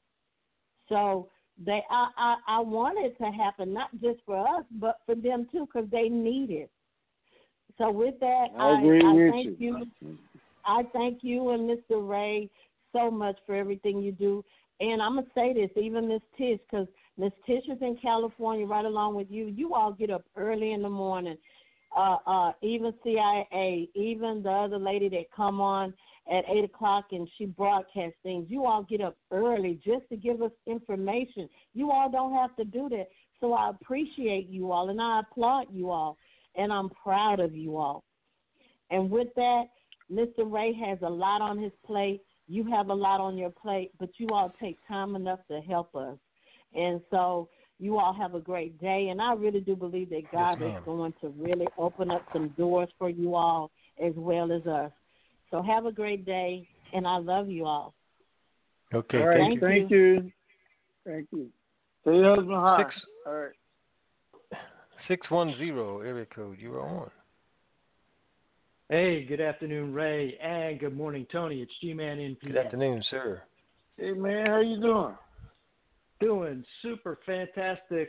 So I want it to happen, not just for us, but for them too, because they need it. So with that, I thank you. I thank you and Mr. Ray so much for everything you do. And I'm going to say this, even Miss Tish, because Miss Tisha's in California right along with you. You all get up early in the morning. Even CIA, even the other lady that come on at 8 o'clock and she broadcasts things. You all get up early just to give us information. You all don't have to do that. So I appreciate you all, and I applaud you all, and I'm proud of you all. And with that, Mr. Ray has a lot on his plate. You have a lot on your plate, but you all take time enough to help us. And so you all have a great day. And I really do believe that God is going to really open up some doors for you all as well as us. So have a great day, and I love you all. Okay, all right, thank you. Thank you. Say your husband hi. All right. 610 area code. You are on. Hey, good afternoon, Ray, and good morning, Tony. It's G-Man in PA. Good afternoon, sir. Hey, man, how you doing? Doing super fantastic,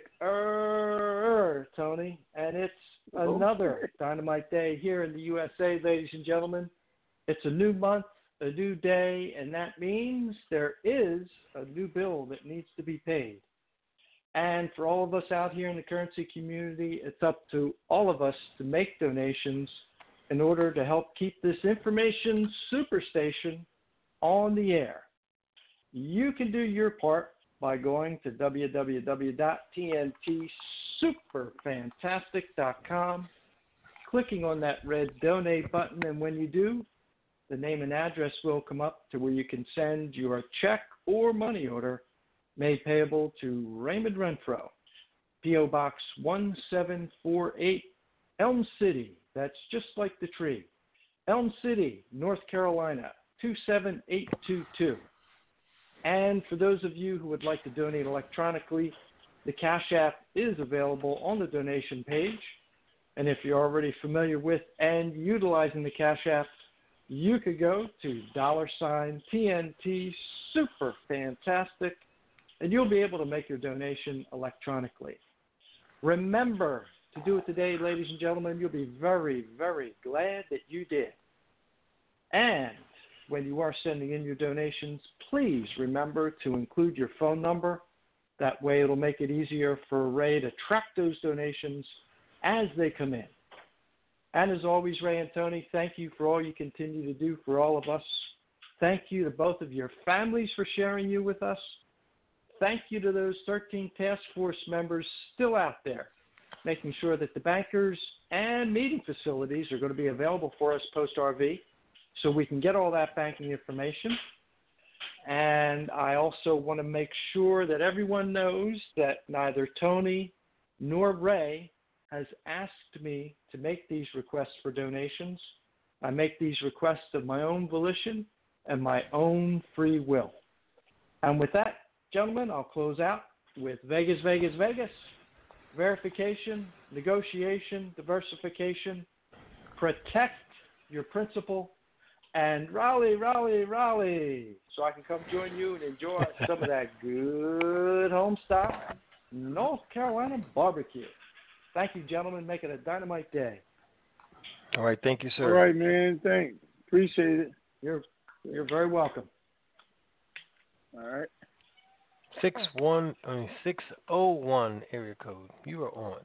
Tony. And it's another Dynamite Day here in the USA, ladies and gentlemen. It's a new month, a new day, and that means there is a new bill that needs to be paid. And for all of us out here in the currency community, it's up to all of us to make donations in order to help keep this information superstation on the air. You can do your part by going to www.tntsuperfantastic.com, clicking on that red donate button, and when you do, the name and address will come up to where you can send your check or money order made payable to Raymond Renfro, P.O. Box 1748, Elm City. That's just like the tree. Elm City, North Carolina, 27822. And for those of you who would like to donate electronically, the Cash App is available on the donation page. And if you're already familiar with and utilizing the Cash App, you could go to $TNT Super Fantastic, and you'll be able to make your donation electronically. Remember to do it today, ladies and gentlemen. You'll be very, very glad that you did. And when you are sending in your donations, please remember to include your phone number. That way it'll make it easier for Ray to track those donations as they come in. And as always, Ray and Tony, thank you for all you continue to do for all of us. Thank you to both of your families for sharing you with us. Thank you to those 13 task force members still out there, making sure that the bankers and meeting facilities are going to be available for us post-RV so we can get all that banking information. And I also want to make sure that everyone knows that neither Tony nor Ray has asked me to make these requests for donations. I make these requests of my own volition and my own free will. And with that, gentlemen, I'll close out with Vegas, Vegas, Vegas. Verification, negotiation, diversification, protect your principal, and Raleigh, Raleigh, Raleigh, so I can come join you and enjoy some of that good home-style North Carolina barbecue. Thank you, gentlemen. Make it a dynamite day. All right. Thank you, sir. All right, man. Thanks. Appreciate it. You're very welcome. All right. 601 area code. You are on.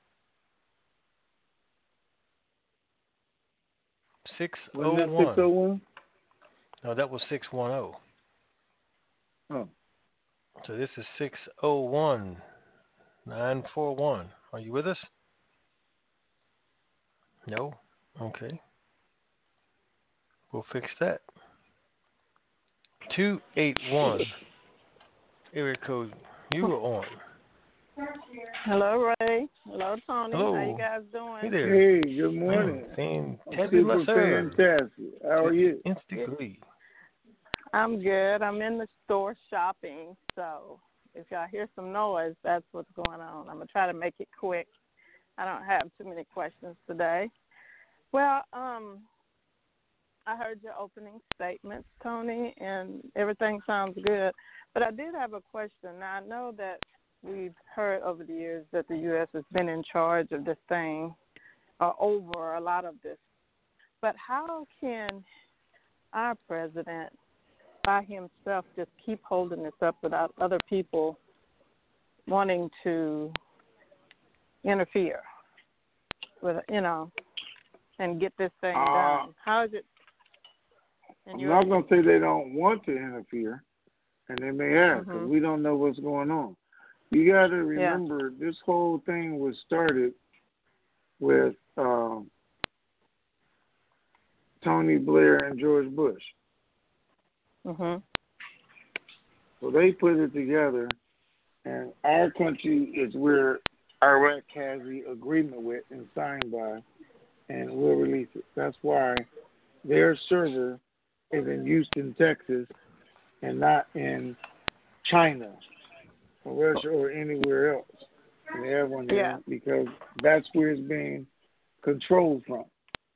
601. Was that 601? No, that was 610. Oh. So this is 601 941. Are you with us? No? Okay. We'll fix that. 281 area code. You are on. Hello, Ray. Hello, Tony. Hello. How you guys doing? Hey there. Hey, good morning. Fantabulous. Fantastic. How are you? Instantly. I'm good. I'm in the store shopping, so if y'all hear some noise, that's what's going on. I'm going to try to make it quick. I don't have too many questions today. Well, I heard your opening statements, Tony, and everything sounds good. But I did have a question. Now, I know that we've heard over the years that the U.S. has been in charge of this thing, over a lot of this. But how can our president by himself just keep holding this up without other people wanting to interfere with, and get this thing done? How is it? I'm not going to say they don't want to interfere, and they may have, because we don't know what's going on. You got to remember, this whole thing was started with Tony Blair and George Bush. So they put it together, and our country is where Iraq has the agreement with and signed by, and we'll release it. That's why their server is in Houston, Texas, and not in China or Russia or anywhere else. And they have one there because that's where it's being controlled from.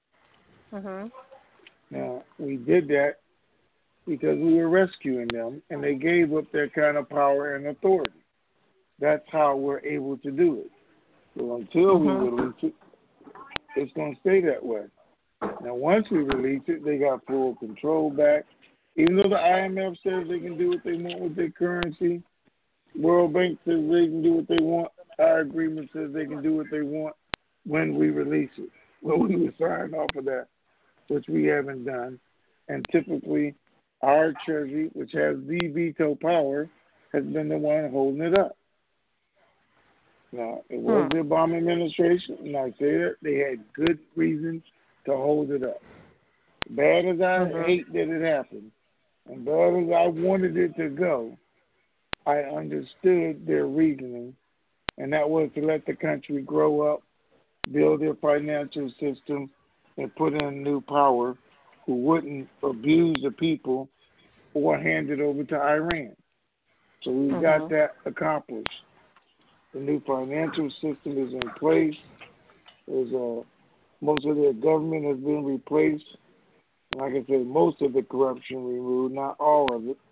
Now, we did that because we were rescuing them, and they gave up that kind of power and authority. That's how we're able to do it. So until we release it, it's going to stay that way. Now, once we release it, they got full control back. Even though the IMF says they can do what they want with their currency, World Bank says they can do what they want, our agreement says they can do what they want when we release it. Well, we were signed off of that, which we haven't done. And typically, our Treasury, which has the veto power, has been the one holding it up. Now, it was the Obama administration, and I say that they had good reasons to hold it up. Bad as I hate that it happened, and bad as I wanted it to go, I understood their reasoning, and that was to let the country grow up, build their financial system, and put in new power who wouldn't abuse the people or hand it over to Iran. So we got that accomplished. The new financial system is in place. There's most of their government has been replaced. Like I said, most of the corruption removed, not all of it.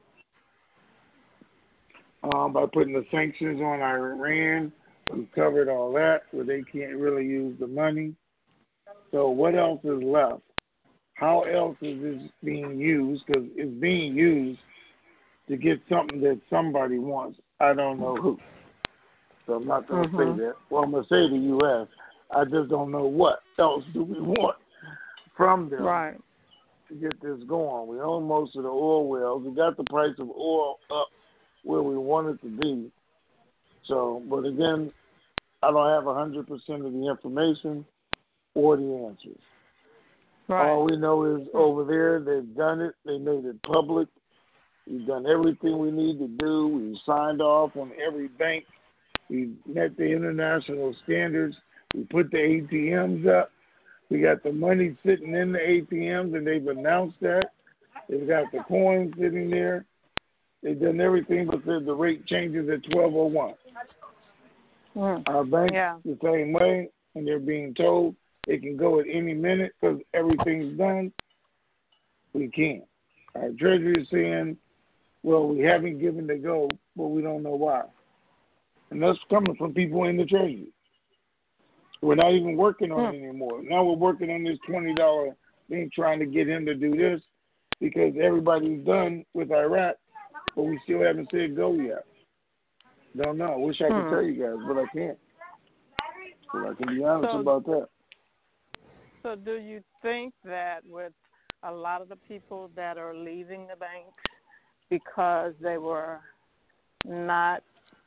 By putting the sanctions on Iran, we covered all that, where they can't really use the money. So what else is left? How else is this being used? Because it's being used to get something that somebody wants. I don't know who. So I'm not going to say that. Well, I'm going to say the U.S. I just don't know what else do we want from them to get this going. We own most of the oil wells. We got the price of oil up where we want it to be. So, but again, I don't have 100% of the information or the answers. All we know is over there, they've done it. They made it public. We've done everything we need to do. We've signed off on every bank. We met the international standards. We put the ATMs up. We got the money sitting in the ATMs, and they've announced that. They've got the coins sitting there. They've done everything but said the rate changes at 12:01. Our banks the same way, and they're being told they can go at any minute because everything's done. We can't. Our Treasury is saying, well, we haven't given the go, but we don't know why. And that's coming from people in the Treasury. We're not even working on it anymore. Now we're working on this $20 thing, trying to get him to do this because everybody's done with Iraq, but we still haven't said go yet. Don't know. I wish I could tell you guys, but I can't. So I can be honest about that. So do you think that with a lot of the people that are leaving the banks because they were not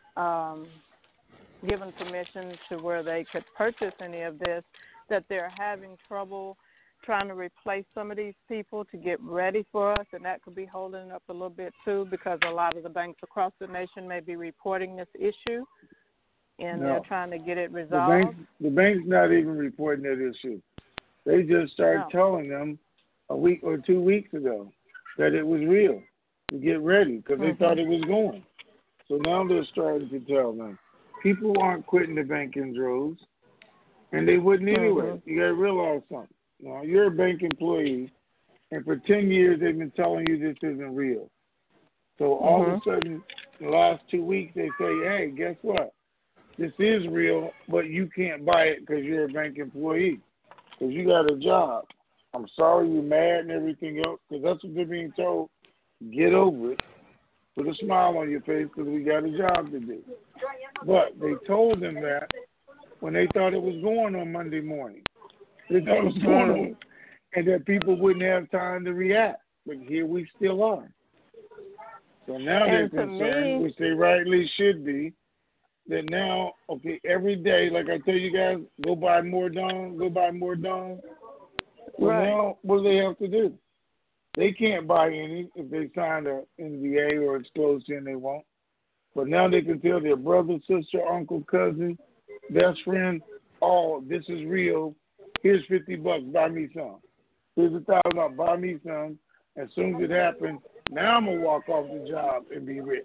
given permission to where they could purchase any of this, that they're having trouble trying to replace some of these people to get ready for us, and that could be holding up a little bit too because a lot of the banks across the nation may be reporting this issue and they're trying to get it resolved? The bank's not even reporting that issue. They just started telling them a week or 2 weeks ago that it was real to get ready because they thought it was going. So now they're starting to tell them. People aren't quitting the bank in droves, and they wouldn't anyway. You got to realize something. Now, you're a bank employee, and for 10 years they've been telling you this isn't real. So all of a sudden, in the last 2 weeks, they say, hey, guess what? This is real, but you can't buy it because you're a bank employee, because you got a job. I'm sorry you're mad and everything else, because that's what they're being told. Get over it. Put a smile on your face because we got a job to do. But they told them that when they thought it was going on Monday morning. They thought it was going on, and that people wouldn't have time to react. But here we still are. So now they're concerned, which they rightly should be, that now, okay, every day, like I tell you guys, go buy more Dawn, go buy more Dawn. Well, now, what do they have to do? They can't buy any if they signed an NDA or it's closed in, they won't. But now they can tell their brother, sister, uncle, cousin, best friend, oh, this is real. Here's $50, buy me some. Here's $1,000, buy me some. As soon as it happens, now I'm gonna walk off the job and be rich.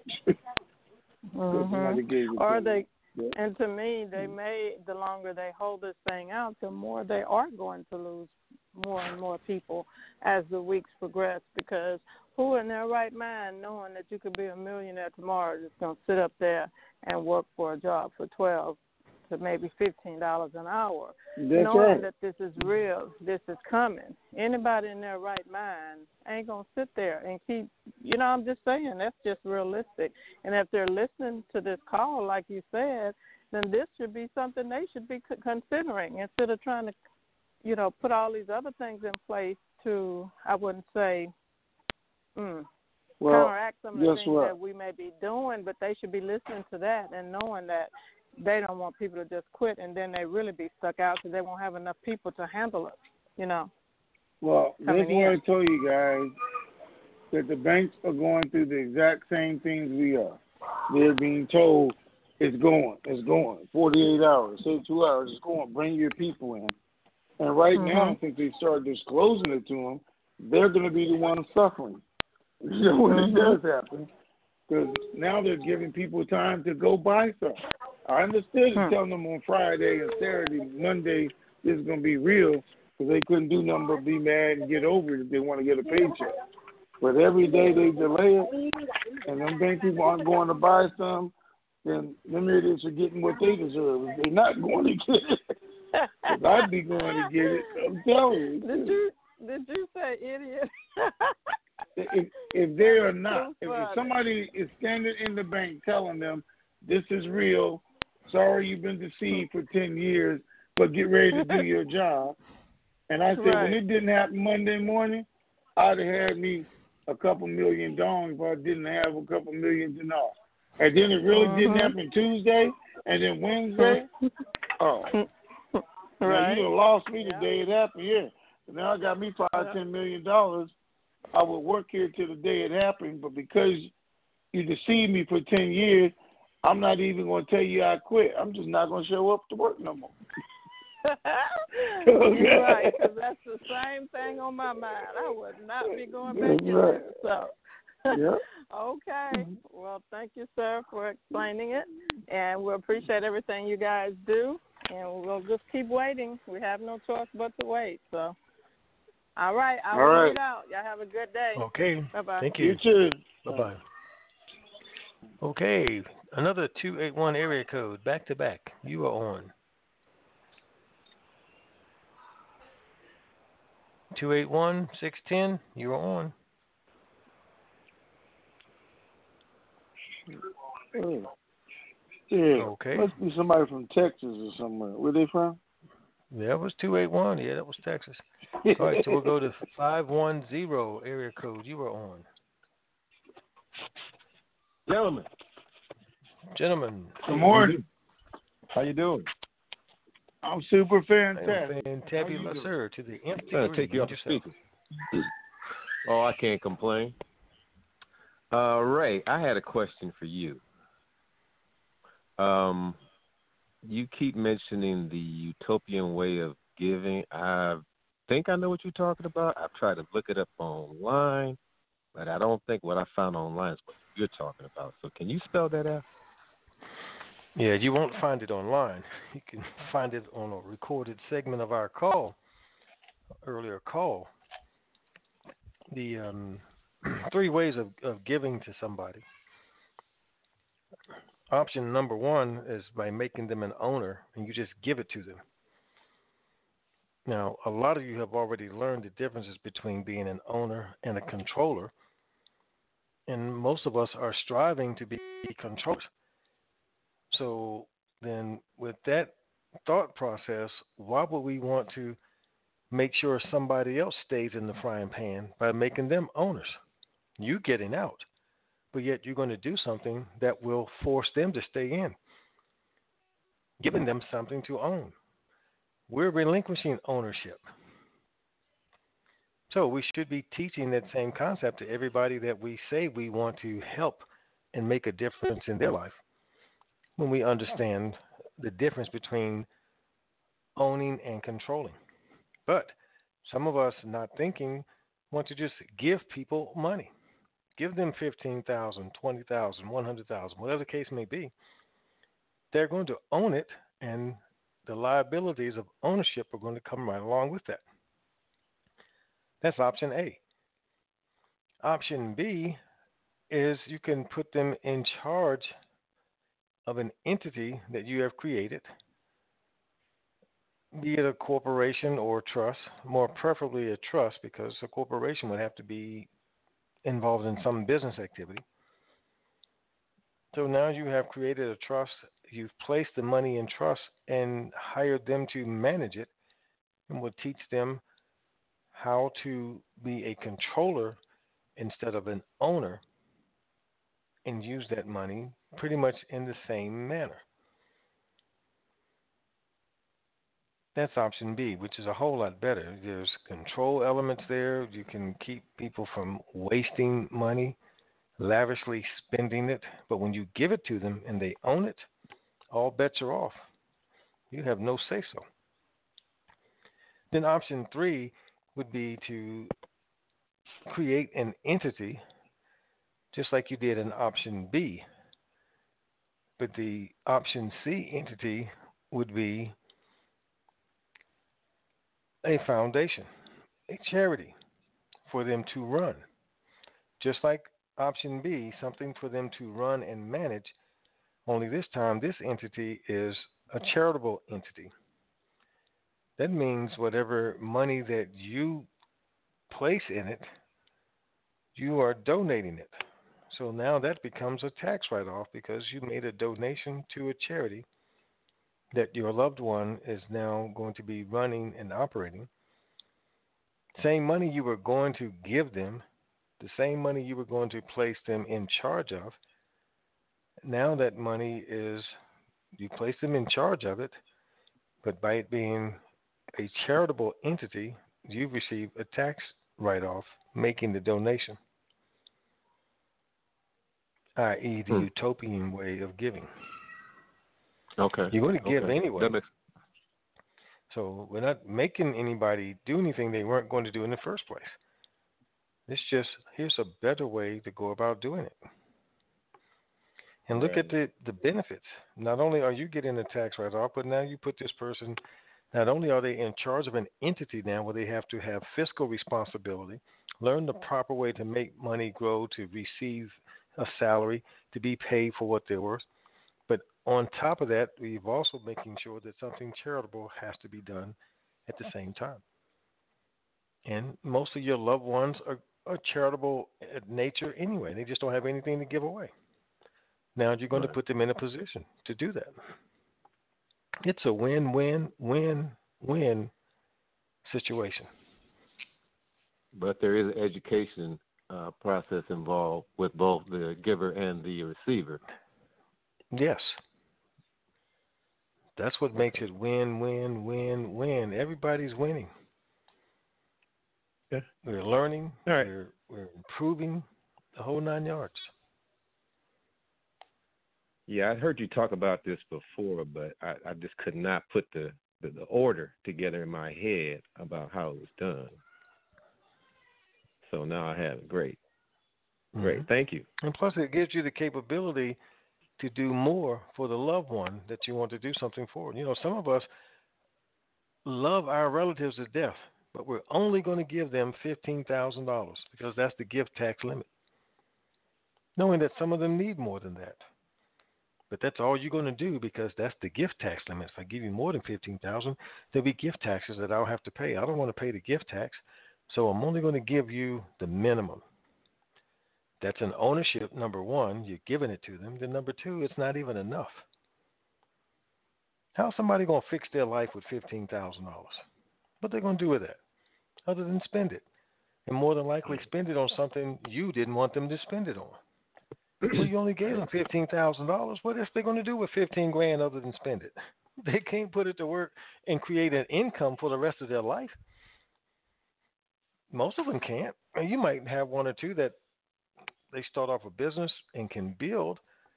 Or they, and to me, they may, the longer they hold this thing out, the more they are going to lose more and more people as the weeks progress. Because who in their right mind, knowing that you could be a millionaire tomorrow, is going to sit up there and work for a job for $12 to maybe $15 an hour, knowing that this is real, this is coming. Anybody in their right mind ain't going to sit there and keep, I'm just saying, that's just realistic. And if they're listening to this call, like you said, then this should be something they should be considering instead of trying to, put all these other things in place to, I wouldn't say, counteract some of the things that we may be doing, but they should be listening to that and knowing that they don't want people to just quit and then they really be stuck out because they won't have enough people to handle it, Well, that's why I told you guys that the banks are going through the exact same things we are. They're being told it's going, 48 hours, 72 hours, it's going, bring your people in. And right now, since they started disclosing it to them, they're going to be the ones suffering. When it does happen, because now they're giving people time to go buy stuff. I understood telling them on Friday and Saturday, Monday, this is going to be real, because they couldn't do nothing but be mad and get over it if they want to get a paycheck. But every day they delay it, and them bank people aren't going to buy some, then them idiots are getting what they deserve. If they're not going to get it, because I'd be going to get it. I'm telling you. Did you say idiot? If they are not, if somebody is standing in the bank telling them this is real, sorry you've been deceived for 10 years, but get ready to do your job. And I said, when it didn't happen Monday morning, I'd have had me a couple million dollars if I didn't have a couple million dinar. And then it really didn't happen Tuesday, and then Wednesday. Oh, now you lost me the day it happened. Yeah, now I got me $5-10 million. I would work here till the day it happened, but because you deceived me for 10 years, I'm not even going to tell you I quit. I'm just not going to show up to work no more. You're right, because that's the same thing on my mind. I would not be going back in there. So, okay. Well, thank you, sir, for explaining it, and we appreciate everything you guys do, and we'll just keep waiting. We have no choice but to wait. So, all right, I'll read it out. Y'all have a good day. Okay. Bye-bye. Thank you. You too. Bye-bye. Okay, another 281 area code, back to back. You are on. 281-610, you are on. Yeah. Okay. Must be somebody from Texas or somewhere. Where they from? That was 281. Yeah, that was Texas. All right, so we'll go to 510 area code. You are on. Gentlemen. Good morning. How you doing? I'm super fantastic. Fantabulous, sir, to the nth degree. I'm gonna take you off the speaker. Oh, I can't complain. Ray, I had a question for you. You keep mentioning the utopian way of giving. I think I know what you're talking about. I've tried to look it up online, but I don't think what I found online is what you're talking about. So can you spell that out? Yeah, you won't find it online. You can find it on a recorded segment of our call, earlier call. The 3 ways of giving to somebody. Option number 1 is by making them an owner, and you just give it to them. Now, a lot of you have already learned the differences between being an owner and a controller, and most of us are striving to be controllers. So then with that thought process, why would we want to make sure somebody else stays in the frying pan by making them owners? You getting out, but yet you're going to do something that will force them to stay in, giving them something to own. We're relinquishing ownership. So we should be teaching that same concept to everybody that we say we want to help and make a difference in their life, when we understand the difference between owning and controlling. But some of us, not thinking, want to just give people money. Give them $15,000, $20,000, $100,000, whatever the case may be. They're going to own it, and the liabilities of ownership are going to come right along with that. That's option A. Option B is you can put them in charge of an entity that you have created, be it a corporation or trust, more preferably a trust, because a corporation would have to be involved in some business activity. So now you have created a trust, you've placed the money in trust and hired them to manage it, and will teach them how to be a controller instead of an owner, and use that money pretty much in the same manner. That's option B, which is a whole lot better. There's control elements there. You can keep people from wasting money, lavishly spending it. But when you give it to them and they own it, all bets are off. You have no say-so. Then option 3 would be to create an entity, just like you did in option B. But the option C entity would be a foundation, a charity for them to run. Just like option B, something for them to run and manage, only this time this entity is a charitable entity. That means whatever money that you place in it, you are donating it. So now that becomes a tax write-off because you made a donation to a charity that your loved one is now going to be running and operating. Same money you were going to give them, the same money you were going to place them in charge of, now that money is, you place them in charge of it, but by it being a charitable entity, you receive a tax write-off making the donation, i.e. the utopian way of giving. Okay. You're going to give anyway. That makes... So we're not making anybody do anything they weren't going to do in the first place. It's just, here's a better way to go about doing it. And look at the benefits. Not only are you getting a tax write-off, but now you put this person, not only are they in charge of an entity now where they have to have fiscal responsibility, learn the proper way to make money grow, to receive a salary, to be paid for what they're worth. But on top of that, we've also making sure that something charitable has to be done at the same time. And most of your loved ones are charitable at nature anyway. They just don't have anything to give away. Now you're going to put them in a position to do that. It's a win-win-win-win situation. But there is an education process involved with both the giver and the receiver. Yes. That's what makes it win-win-win-win. Everybody's winning. Okay. We're learning. All right. We're improving, the whole 9 yards. Yeah, I heard you talk about this before, but I just could not put the order together in my head about how it was done. So now I have it. Great. Thank you. And plus it gives you the capability to do more for the loved one that you want to do something for. You know, some of us love our relatives to death, but we're only going to give them $15,000 because that's the gift tax limit, knowing that some of them need more than that. But that's all you're going to do because that's the gift tax limit. If I give you more than $15,000, there'll be gift taxes that I'll have to pay. I don't want to pay the gift tax, so I'm only going to give you the minimum. That's an ownership, number one. You're giving it to them. Then number two, it's not even enough. How's somebody going to fix their life with $15,000? What they going to do with that other than spend it? And more than likely spend it on something you didn't want them to spend it on. Well, you only gave them $15,000. What else they going to do with $15,000 other than spend it? They can't put it to work and create an income for the rest of their life. Most of them can't. And you might have one or two that they start off a business and can build.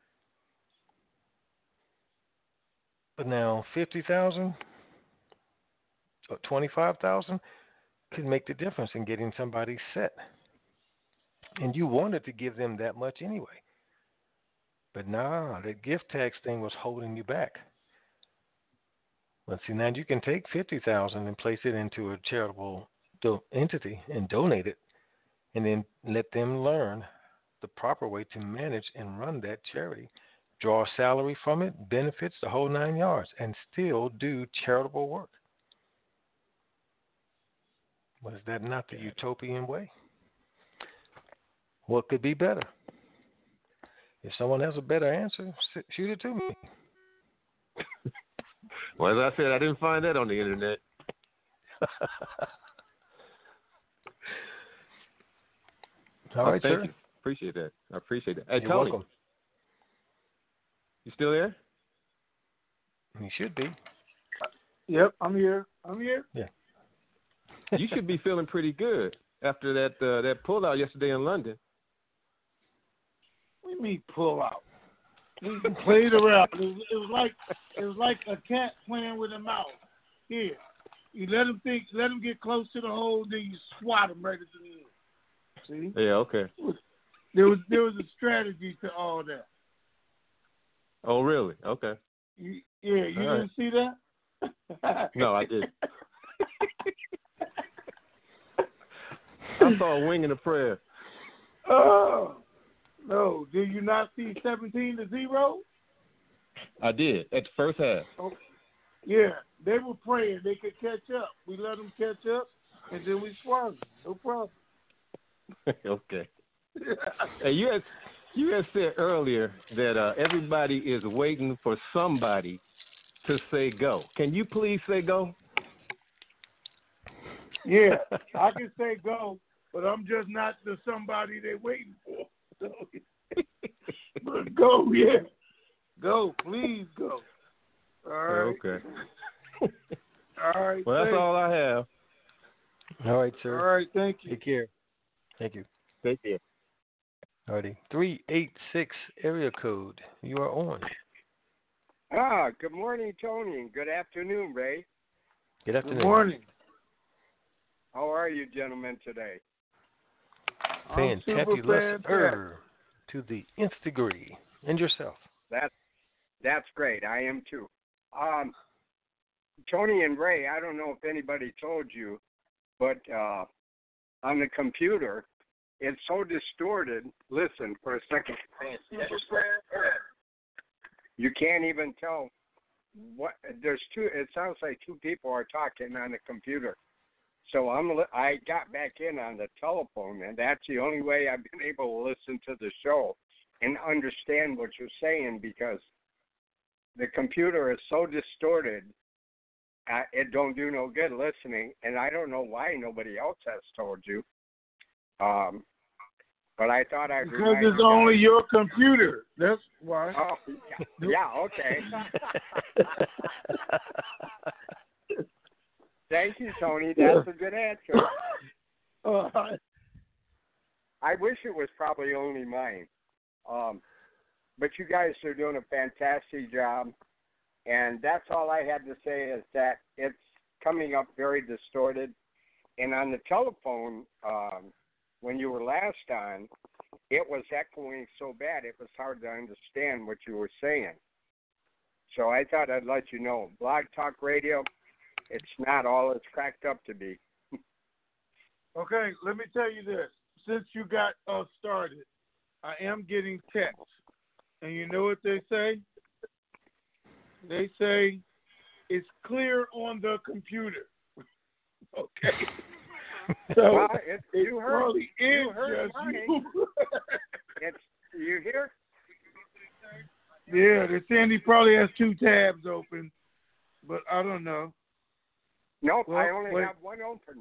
But now $50,000 or $25,000 could make the difference in getting somebody set. And you wanted to give them that much anyway. But nah, that gift tax thing was holding you back. But see, now you can take $50,000 and place it into a charitable entity and donate it, and then let them learn the proper way to manage and run that charity, draw a salary from it, benefits, the whole 9 yards, and still do charitable work. Was that not the utopian way? What could be better? If someone has a better answer, shoot it to me. Well, as I said, I didn't find that on the internet. All right, thank sir. you. Appreciate that. I appreciate that. Hey, You're Tony, welcome. You still there? You should be. Yep, I'm here. Yeah. You should be feeling pretty good after that pullout yesterday in London. What do you mean pull out? We played around. It was like a cat playing with a mouse. Here, you let him get close to the hole, then you swat him right at the end. See? Yeah. Okay. There was a strategy to all that. Oh, really? Okay. You didn't see that? No, I didn't. I saw a wing and a prayer. Oh, no. Did you not see 17-0? I did, at the first half. Oh, yeah, they were praying they could catch up. We let them catch up, and then we swung. No problem. Okay. Hey, you had said earlier that everybody is waiting for somebody to say go. Can you please say go? Yeah, I can say go, but I'm just not the somebody they're waiting for. So, but go, yeah. Go, please go. All right. Okay. All right. Well, that's all I have. All right, sir. All right, thank you. Take care. Thank you. Take care. All righty. 386 area code. You are on. Good morning, Tony, and good afternoon, Ray. Good afternoon. Good morning. How are you, gentlemen, today? Fantabulous to the nth degree. And yourself? That's great. I am too. Tony and Ray, I don't know if anybody told you, but on the computer, it's so distorted. Listen for a second. You can't even tell what. There's two. It sounds like two people are talking on the computer. So I got back in on the telephone, and that's the only way I've been able to listen to the show and understand what you're saying, because the computer is so distorted, it don't do no good listening, and I don't know why nobody else has told you. But I thought I'd because it's only your computer. That's why. Oh, yeah, okay. Thank you, Tony. That's a good answer. I wish it was probably only mine. But you guys are doing a fantastic job. And that's all I had to say is that it's coming up very distorted. And on the telephone, when you were last on, it was echoing so bad it was hard to understand what you were saying. So I thought I'd let you know. Blog Talk Radio, it's not all it's cracked up to be. Okay, let me tell you this. Since you got us started, I am getting texts. And you know what they say? They say, it's clear on the computer. Okay. So well, you heard mine. You hear? Yeah, they're saying he probably has two tabs open. but I don't know. Nope, Well, I only wait. have one open.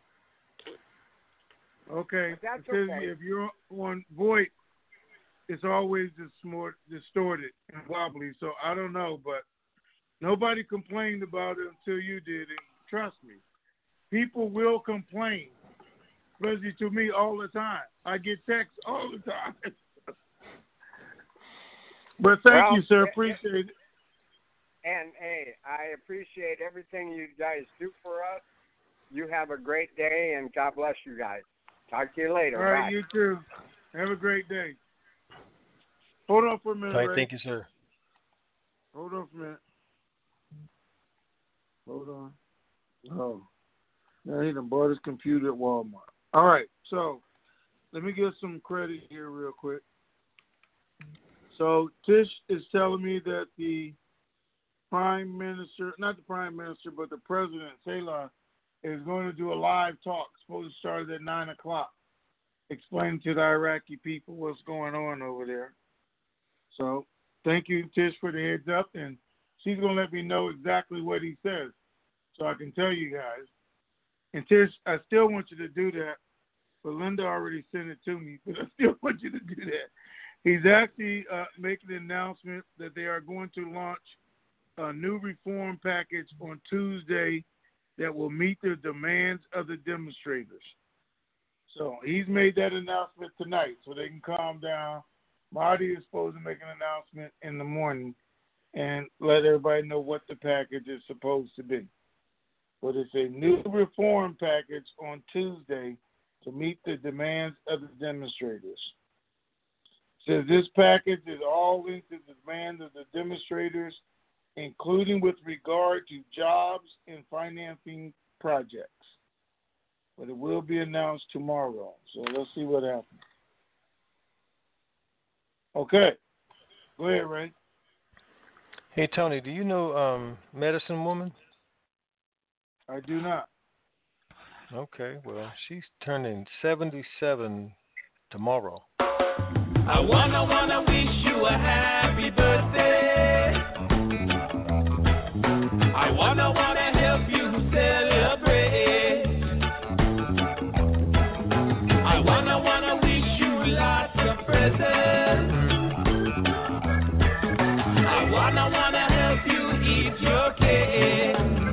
Okay. But that's It says okay. if you're on VoIP, it's always distorted and wobbly. So I don't know, but nobody complained about it until you did. And trust me, people will complain, especially to me all the time. I get texts all the time. But thank you, sir. Appreciate it. And, hey, I appreciate everything you guys do for us. You have a great day, and God bless you guys. Talk to you later. All right, Bye. you too. Have a great day. Hold on for a minute, All right, Ray. thank you, sir. Hold on for a minute. Hold on. Oh. Now he done bought his computer at Walmart. All right, so let me get some credit here real quick. So Tish is telling me that the Prime Minister, not the Prime Minister, but the President, Saleh, is going to do a live talk, supposed to start at 9 o'clock, explaining to the Iraqi people what's going on over there. So thank you, Tish, for the heads up, and she's going to let me know exactly what he says so I can tell you guys. And Tish, I still want you to do that, but Linda already sent it to me, but I still want you to do that. He's actually making an announcement that they are going to launch a new reform package on Tuesday that will meet the demands of the demonstrators. So he's made that announcement tonight so they can calm down. Marty is supposed to make an announcement in the morning and let everybody know what the package is supposed to be. But it's a new reform package on Tuesday to meet the demands of the demonstrators. It says this package is all linked to the demands of the demonstrators, including with regard to jobs and financing projects. But it will be announced tomorrow. So let's see what happens. Okay. Go ahead, Ray. Hey, Tony, do you know Medicine Woman? I do not. Okay, well, she's turning 77 tomorrow. I wanna wish you a happy birthday. I wanna help you celebrate. I wanna wish you lots of presents. I wanna help you eat your cake.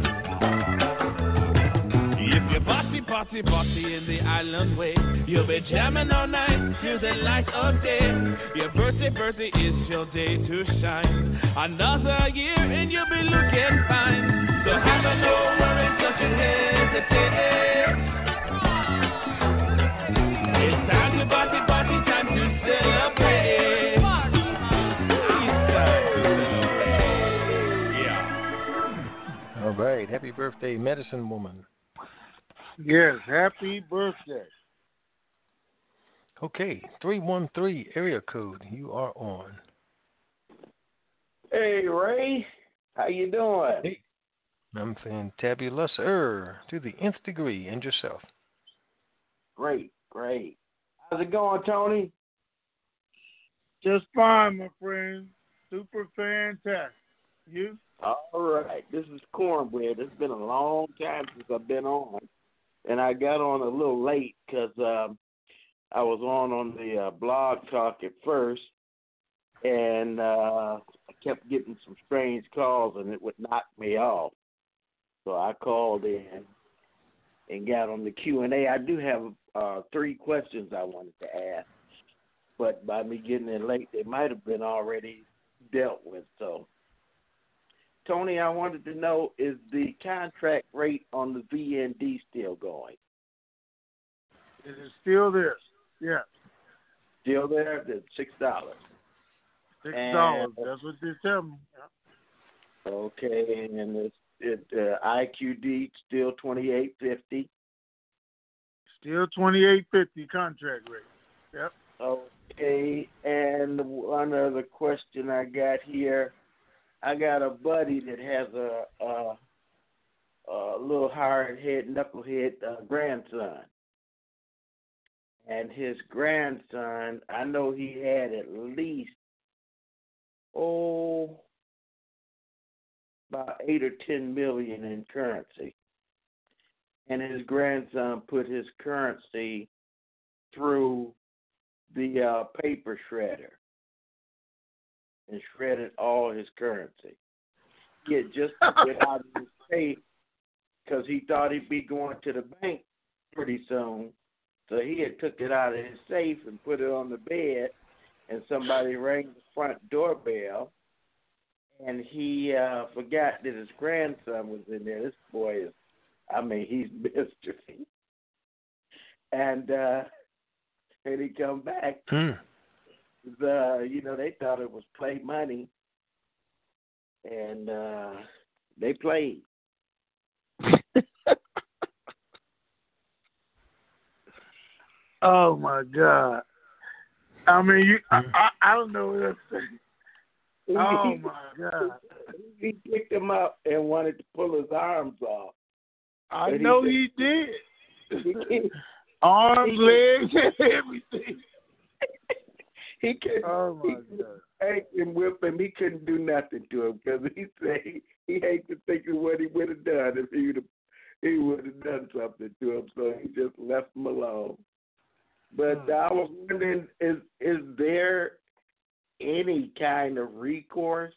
If you party in the island way, you'll be jamming all night till the light of day. Your birthday is your day to shine. Another year and you'll be looking fine. So have no worries, don't you hesitate. It's time to party, time to celebrate. It's time to celebrate. Yeah. All right, happy birthday, Medicine Woman. Yes, happy birthday. Okay, 313 area code. You are on. Hey, Ray. How you doing? Hey. I'm fantabulous to the nth degree. And yourself? Great. How's it going, Tony? Just fine, my friend. Super fantastic. You? All right. This is Cornbread. It's been a long time since I've been on. And I got on a little late because I was on the blog talk at first, and I kept getting some strange calls, and it would knock me off. So I called in and got on the Q&A. I do have 3 questions I wanted to ask, but by me getting in late, they might have been already dealt with. So, Tony, I wanted to know, is the contract rate on the VND still going? It is still there. Yeah. Still there? That's $6. $6. That's what they tell me. Yeah. Okay, and IQD still $28.50. Still $28.50 contract rate. Yep. Okay, and one other question I got here. I got a buddy that has a little hard-head, knucklehead grandson. And his grandson, I know he had at least, about $8 or $10 million in currency, and his grandson put his currency through the paper shredder and shredded all his currency. He had just took it out of his safe because he thought he'd be going to the bank pretty soon. So he had took it out of his safe and put it on the bed, and somebody rang the front doorbell, and he forgot that his grandson was in there. This boy is, he's mischievous. And he come back. They thought it was play money, and they played. Oh my God! I don't know what else to say. Oh my God! He picked him up and wanted to pull his arms off. I know he did. Arms, legs, everything. He couldn't. Oh my God! Hank and whip him. He couldn't do nothing to him because he said he hated to think of what he would have done if he would have done something to him. So he just left him alone. But I was wondering, is there any kind of recourse?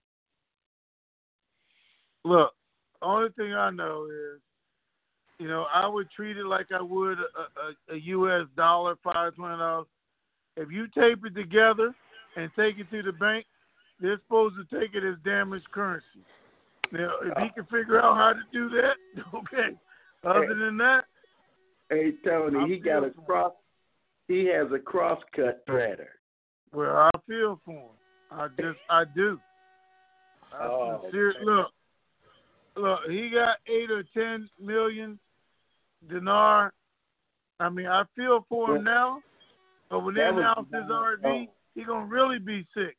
Look, only thing I know is, I would treat it like I would a U.S. dollar, $5-20. If you tape it together and take it to the bank, they're supposed to take it as damaged currency. Now, if he can figure out how to do that, okay. Other than that, hey Tony, he has a cross-cut threader. Well, I feel for him. I do. Look, he got 8 or 10 million dinar. I feel for him now, but when they announce his RV, he's going to really be sick.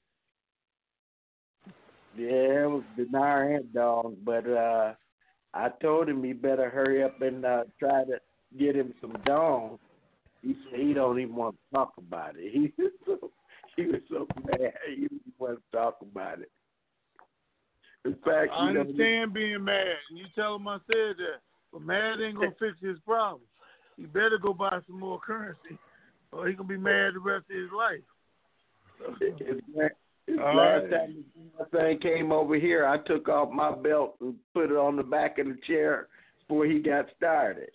Yeah, it was dinar and dog, but I told him he better hurry up and try to get him some dong. He said he don't even want to talk about it. He was so mad he didn't want to talk about it. In fact, I understand being mad, and you tell him I said that, but mad ain't gonna fix his problem. He better go buy some more currency, or he gonna be mad the rest of his life. Last time the thing came over here, I took off my belt and put it on the back of the chair before he got started.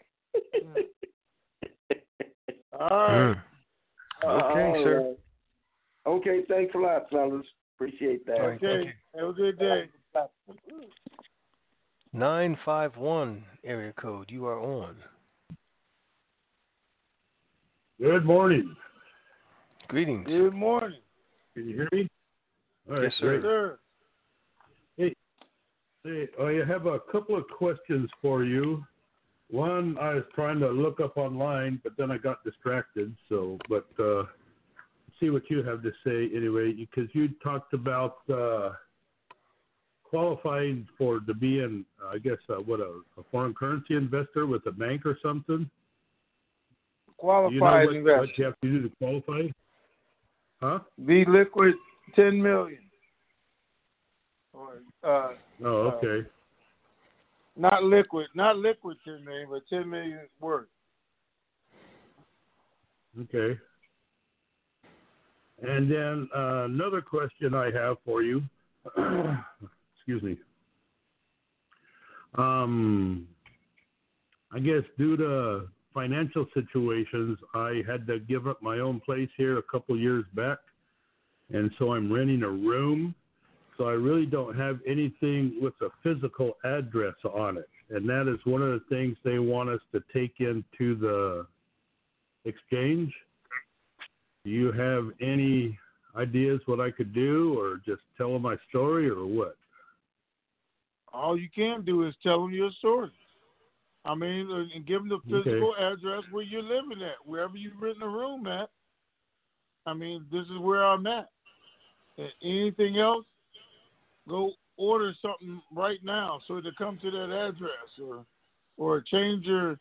All right. Okay, sir. Okay, thanks a lot, fellas. Appreciate that. Right, okay, have a good day. 951 area code. You are on. Good morning. Greetings. Good morning. Can you hear me? All right, yes, sir. Hey, I have a couple of questions for you. One, I was trying to look up online, but then I got distracted. But see what you have to say anyway, because you talked about qualifying to be in, I guess, a foreign currency investor with a bank or something. Qualified investor. What you have to do to qualify? Huh? Be liquid, 10 million. Okay. Not liquid 10 million, but 10 million worth. Okay. And then another question I have for you. Excuse me. I guess due to financial situations, I had to give up my own place here a couple years back, and so I'm renting a room. So I really don't have anything with a physical address on it, and that is one of the things they want us to take into the exchange. Do you have any ideas what I could do, or just tell them my story, or what? All you can do is tell them your story. And give them the physical address where you're living at, wherever you've rented a room at. This is where I'm at. And anything else, go order something right now so to come to that address, or change your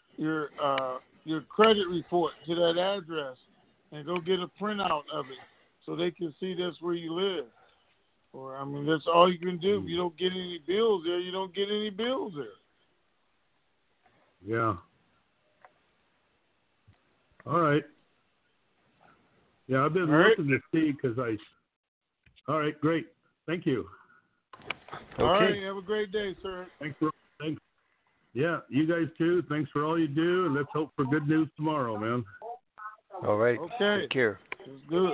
credit report to that address, and go get a printout of it so they can see that's where you live. Or, I mean, that's all you can do. If you don't get any bills there, you don't get any bills there. Yeah. All right. Yeah, I've been looking to see because I. All right, great. Thank you. Okay. All right, have a great day, sir. Thanks. Yeah, you guys too. Thanks for all you do, and let's hope for good news tomorrow, man. All right. Okay. Take care. It's good.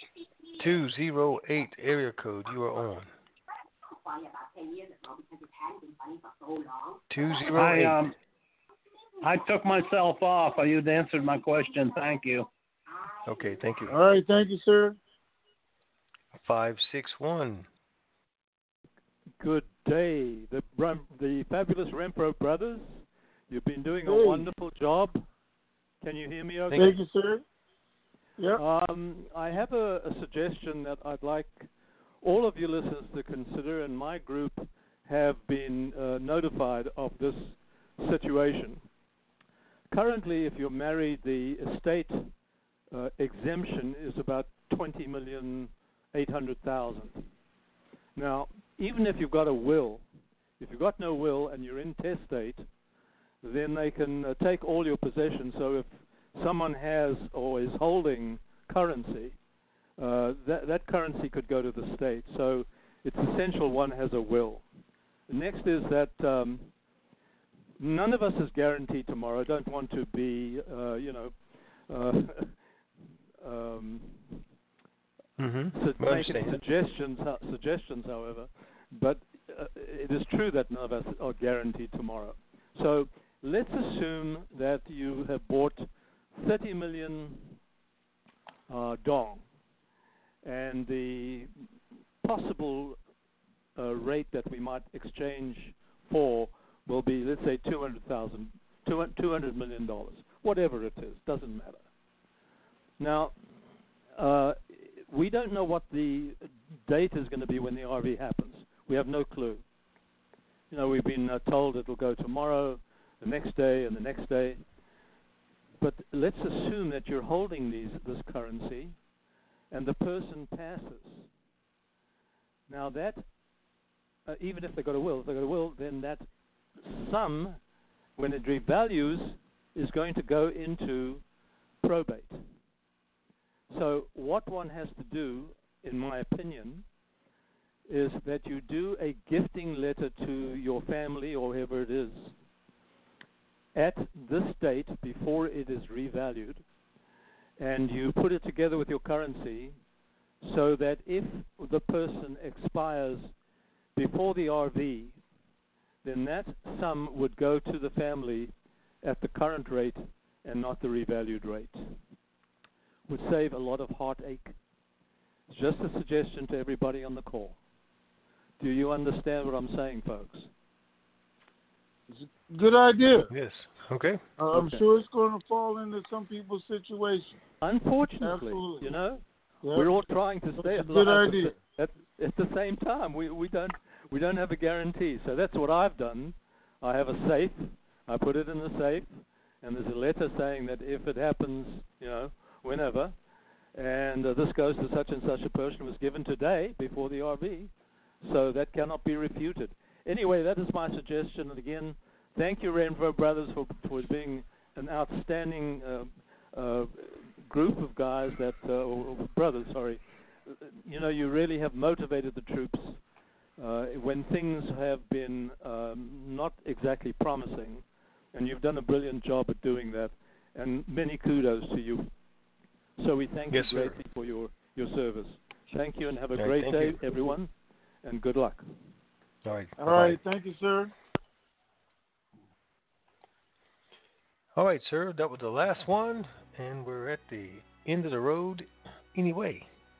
208 area code. You are on. 208. I took myself off. You'd answered my question. Thank you. Okay, thank you. All right, thank you, sir. 561. Good day. The fabulous Renfro brothers, you've been doing a wonderful job. Can you hear me okay? Thank you, sir. Yeah. I have a suggestion that I'd like all of you listeners to consider, and my group have been notified of this situation. Currently, if you're married, the estate exemption is about $20,800,000. Now, even if you've got a will, if you've got no will and you're intestate, then they can take all your possessions. So if someone has or is holding currency, that currency could go to the state. So it's essential one has a will. The next is that none of us is guaranteed tomorrow. I don't want to be, making suggestions, however, but it is true that none of us are guaranteed tomorrow. So let's assume that you have bought 30 million dong, and the possible rate that we might exchange for will be, let's say, $200 million, whatever it is, doesn't matter. Now, we don't know what the date is going to be when the RV happens. We have no clue. You know, we've been told it will go tomorrow, the next day, and the next day. But let's assume that you're holding this currency, and the person passes. Now that, even if they've got a will, then that sum, when it revalues, is going to go into probate. So what one has to do, in my opinion, is that you do a gifting letter to your family or whoever it is at this date before it is revalued, and you put it together with your currency so that if the person expires before the RV, then that sum would go to the family at the current rate and not the revalued rate. Would save a lot of heartache. It's just a suggestion to everybody on the call. Do you understand what I'm saying, folks? It's a good idea. Yes. Okay. I'm sure it's going to fall into some people's situation. Unfortunately, absolutely. You know, yep. We're all trying to stay alive. Good idea. At the same time, we don't have a guarantee. So that's what I've done. I have a safe. I put it in the safe, and there's a letter saying that if it happens, you know, whenever, and this goes to such and such a person, was given today before the RV, so that cannot be refuted. Anyway, that is my suggestion. And again, thank you, Renfro Brothers, for being an outstanding group of guys or brothers, sorry. You know, you really have motivated the troops when things have been not exactly promising, and you've done a brilliant job at doing that, and many kudos to you. So we thank you greatly for your service. Thank you, and have a great day, everyone, and good luck. All right. All right. Thank you, sir. All right, sir. That was the last one, and we're at the end of the road anyway.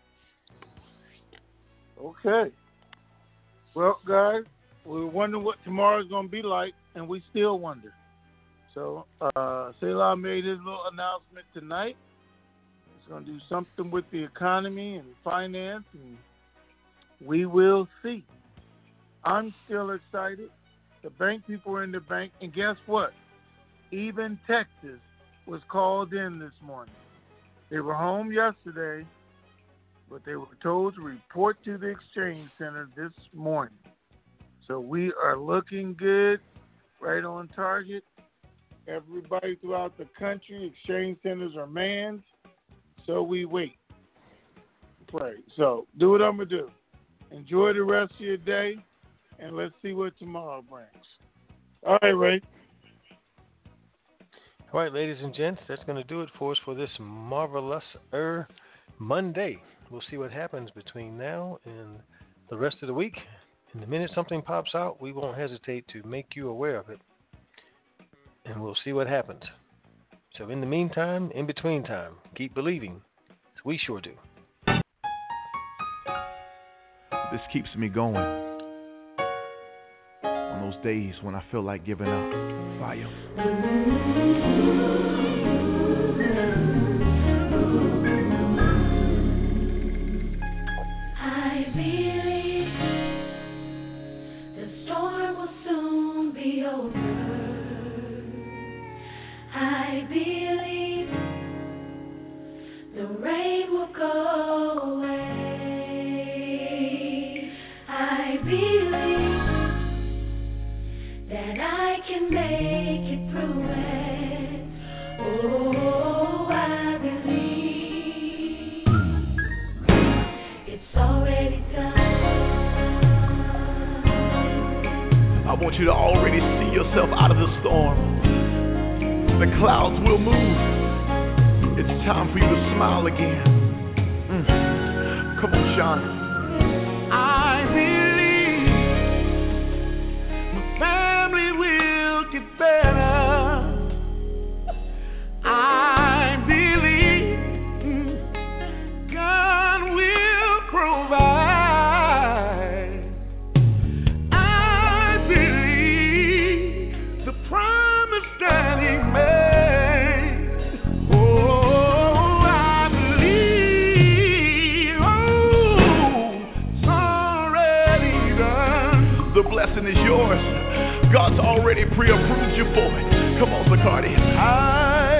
Okay. Well, guys, we're wondering what tomorrow's going to be like, and we still wonder. So, Selah made his little announcement tonight. He's going to do something with the economy and finance, and we will see. I'm still excited. The bank people are in the bank, and guess what? Even Texas was called in this morning. They were home yesterday, but they were told to report to the Exchange Center this morning. So we are looking good, right on target. Everybody throughout the country, Exchange Centers are manned, so we wait. Pray. So do what I'm going to do. Enjoy the rest of your day, and let's see what tomorrow brings. All right, Ray. All right, ladies and gents, that's going to do it for us for this marvelous Monday. We'll see what happens between now and the rest of the week. And the minute something pops out, we won't hesitate to make you aware of it. And we'll see what happens. So in the meantime, in between time, keep believing. As we sure do. This keeps me going on those days when I feel like giving up. Fire. I believe the storm will soon be over. I believe the rain will go away. I believe that I can make it through it. Oh, I believe it's already done. I want you to already see yourself out of the storm. The clouds will move. It's time for you to smile again. Come on, Sean. I believe my family will get better. I believe God will provide. I believe the promise that He made. Oh, I believe. Oh, it's already done. The blessing is yours. God's already pre-approved you for it. Come on, Zacardi. I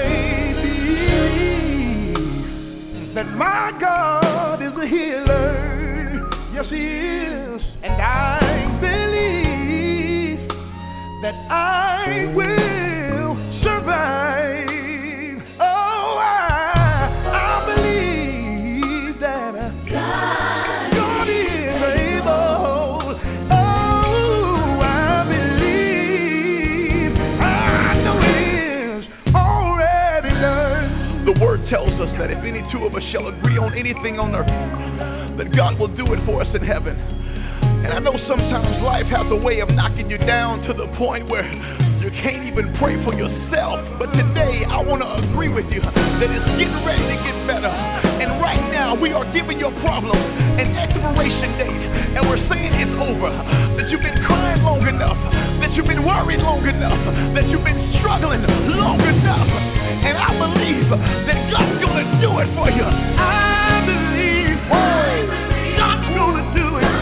believe that my God is a healer. Yes, He is. And I believe that I will survive. Oh, I believe that God is able. Oh, I believe. I know He is already done. The Word tells us that if any two of us shall agree on anything on earth, that God will do it for us in heaven. And I know sometimes life has a way of knocking you down to the point where you can't even pray for yourself. But today I want to agree with you that it's getting ready to get better. And right now we are giving your problem an expiration date. And we're saying it's over. That you've been crying long enough. That you've been worried long enough. That you've been struggling long enough. And I believe that God's going to do it for you. I believe God's going to do it.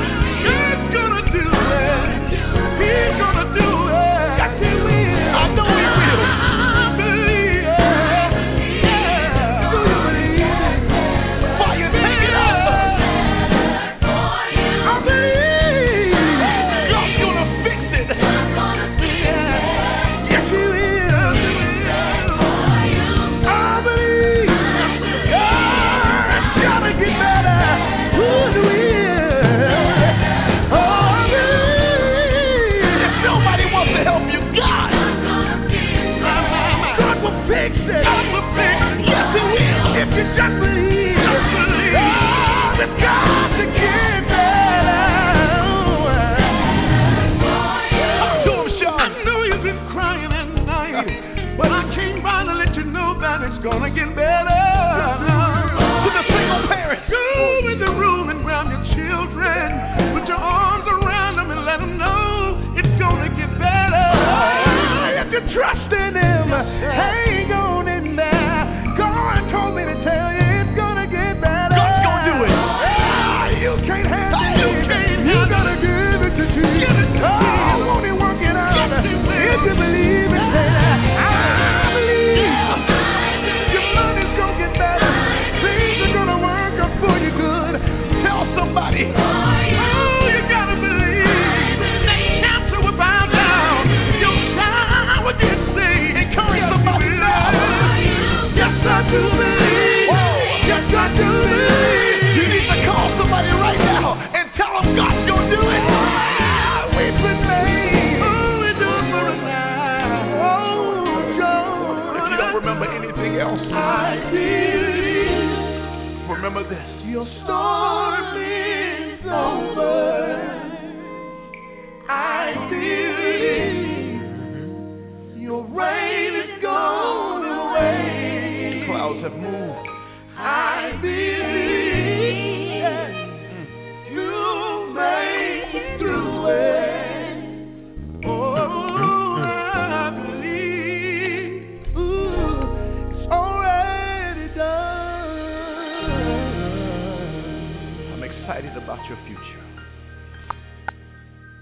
I know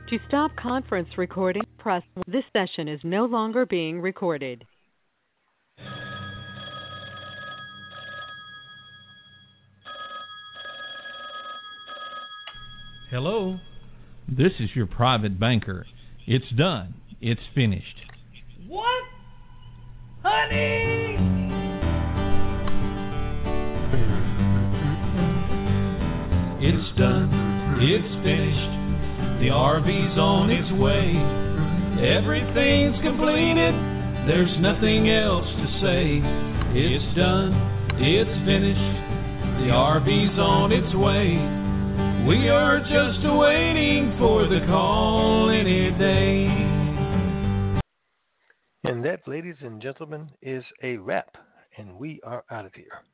To stop conference recording, press 1. This session is no longer being recorded. Hello, this is your private banker. It's done. It's finished. What? Honey! It's done. It's finished. The RV's on its way. Everything's completed. There's nothing else to say. It's done. It's finished. The RV's on its way. We are just waiting for the call any day. And that, ladies and gentlemen, is a wrap. And we are out of here.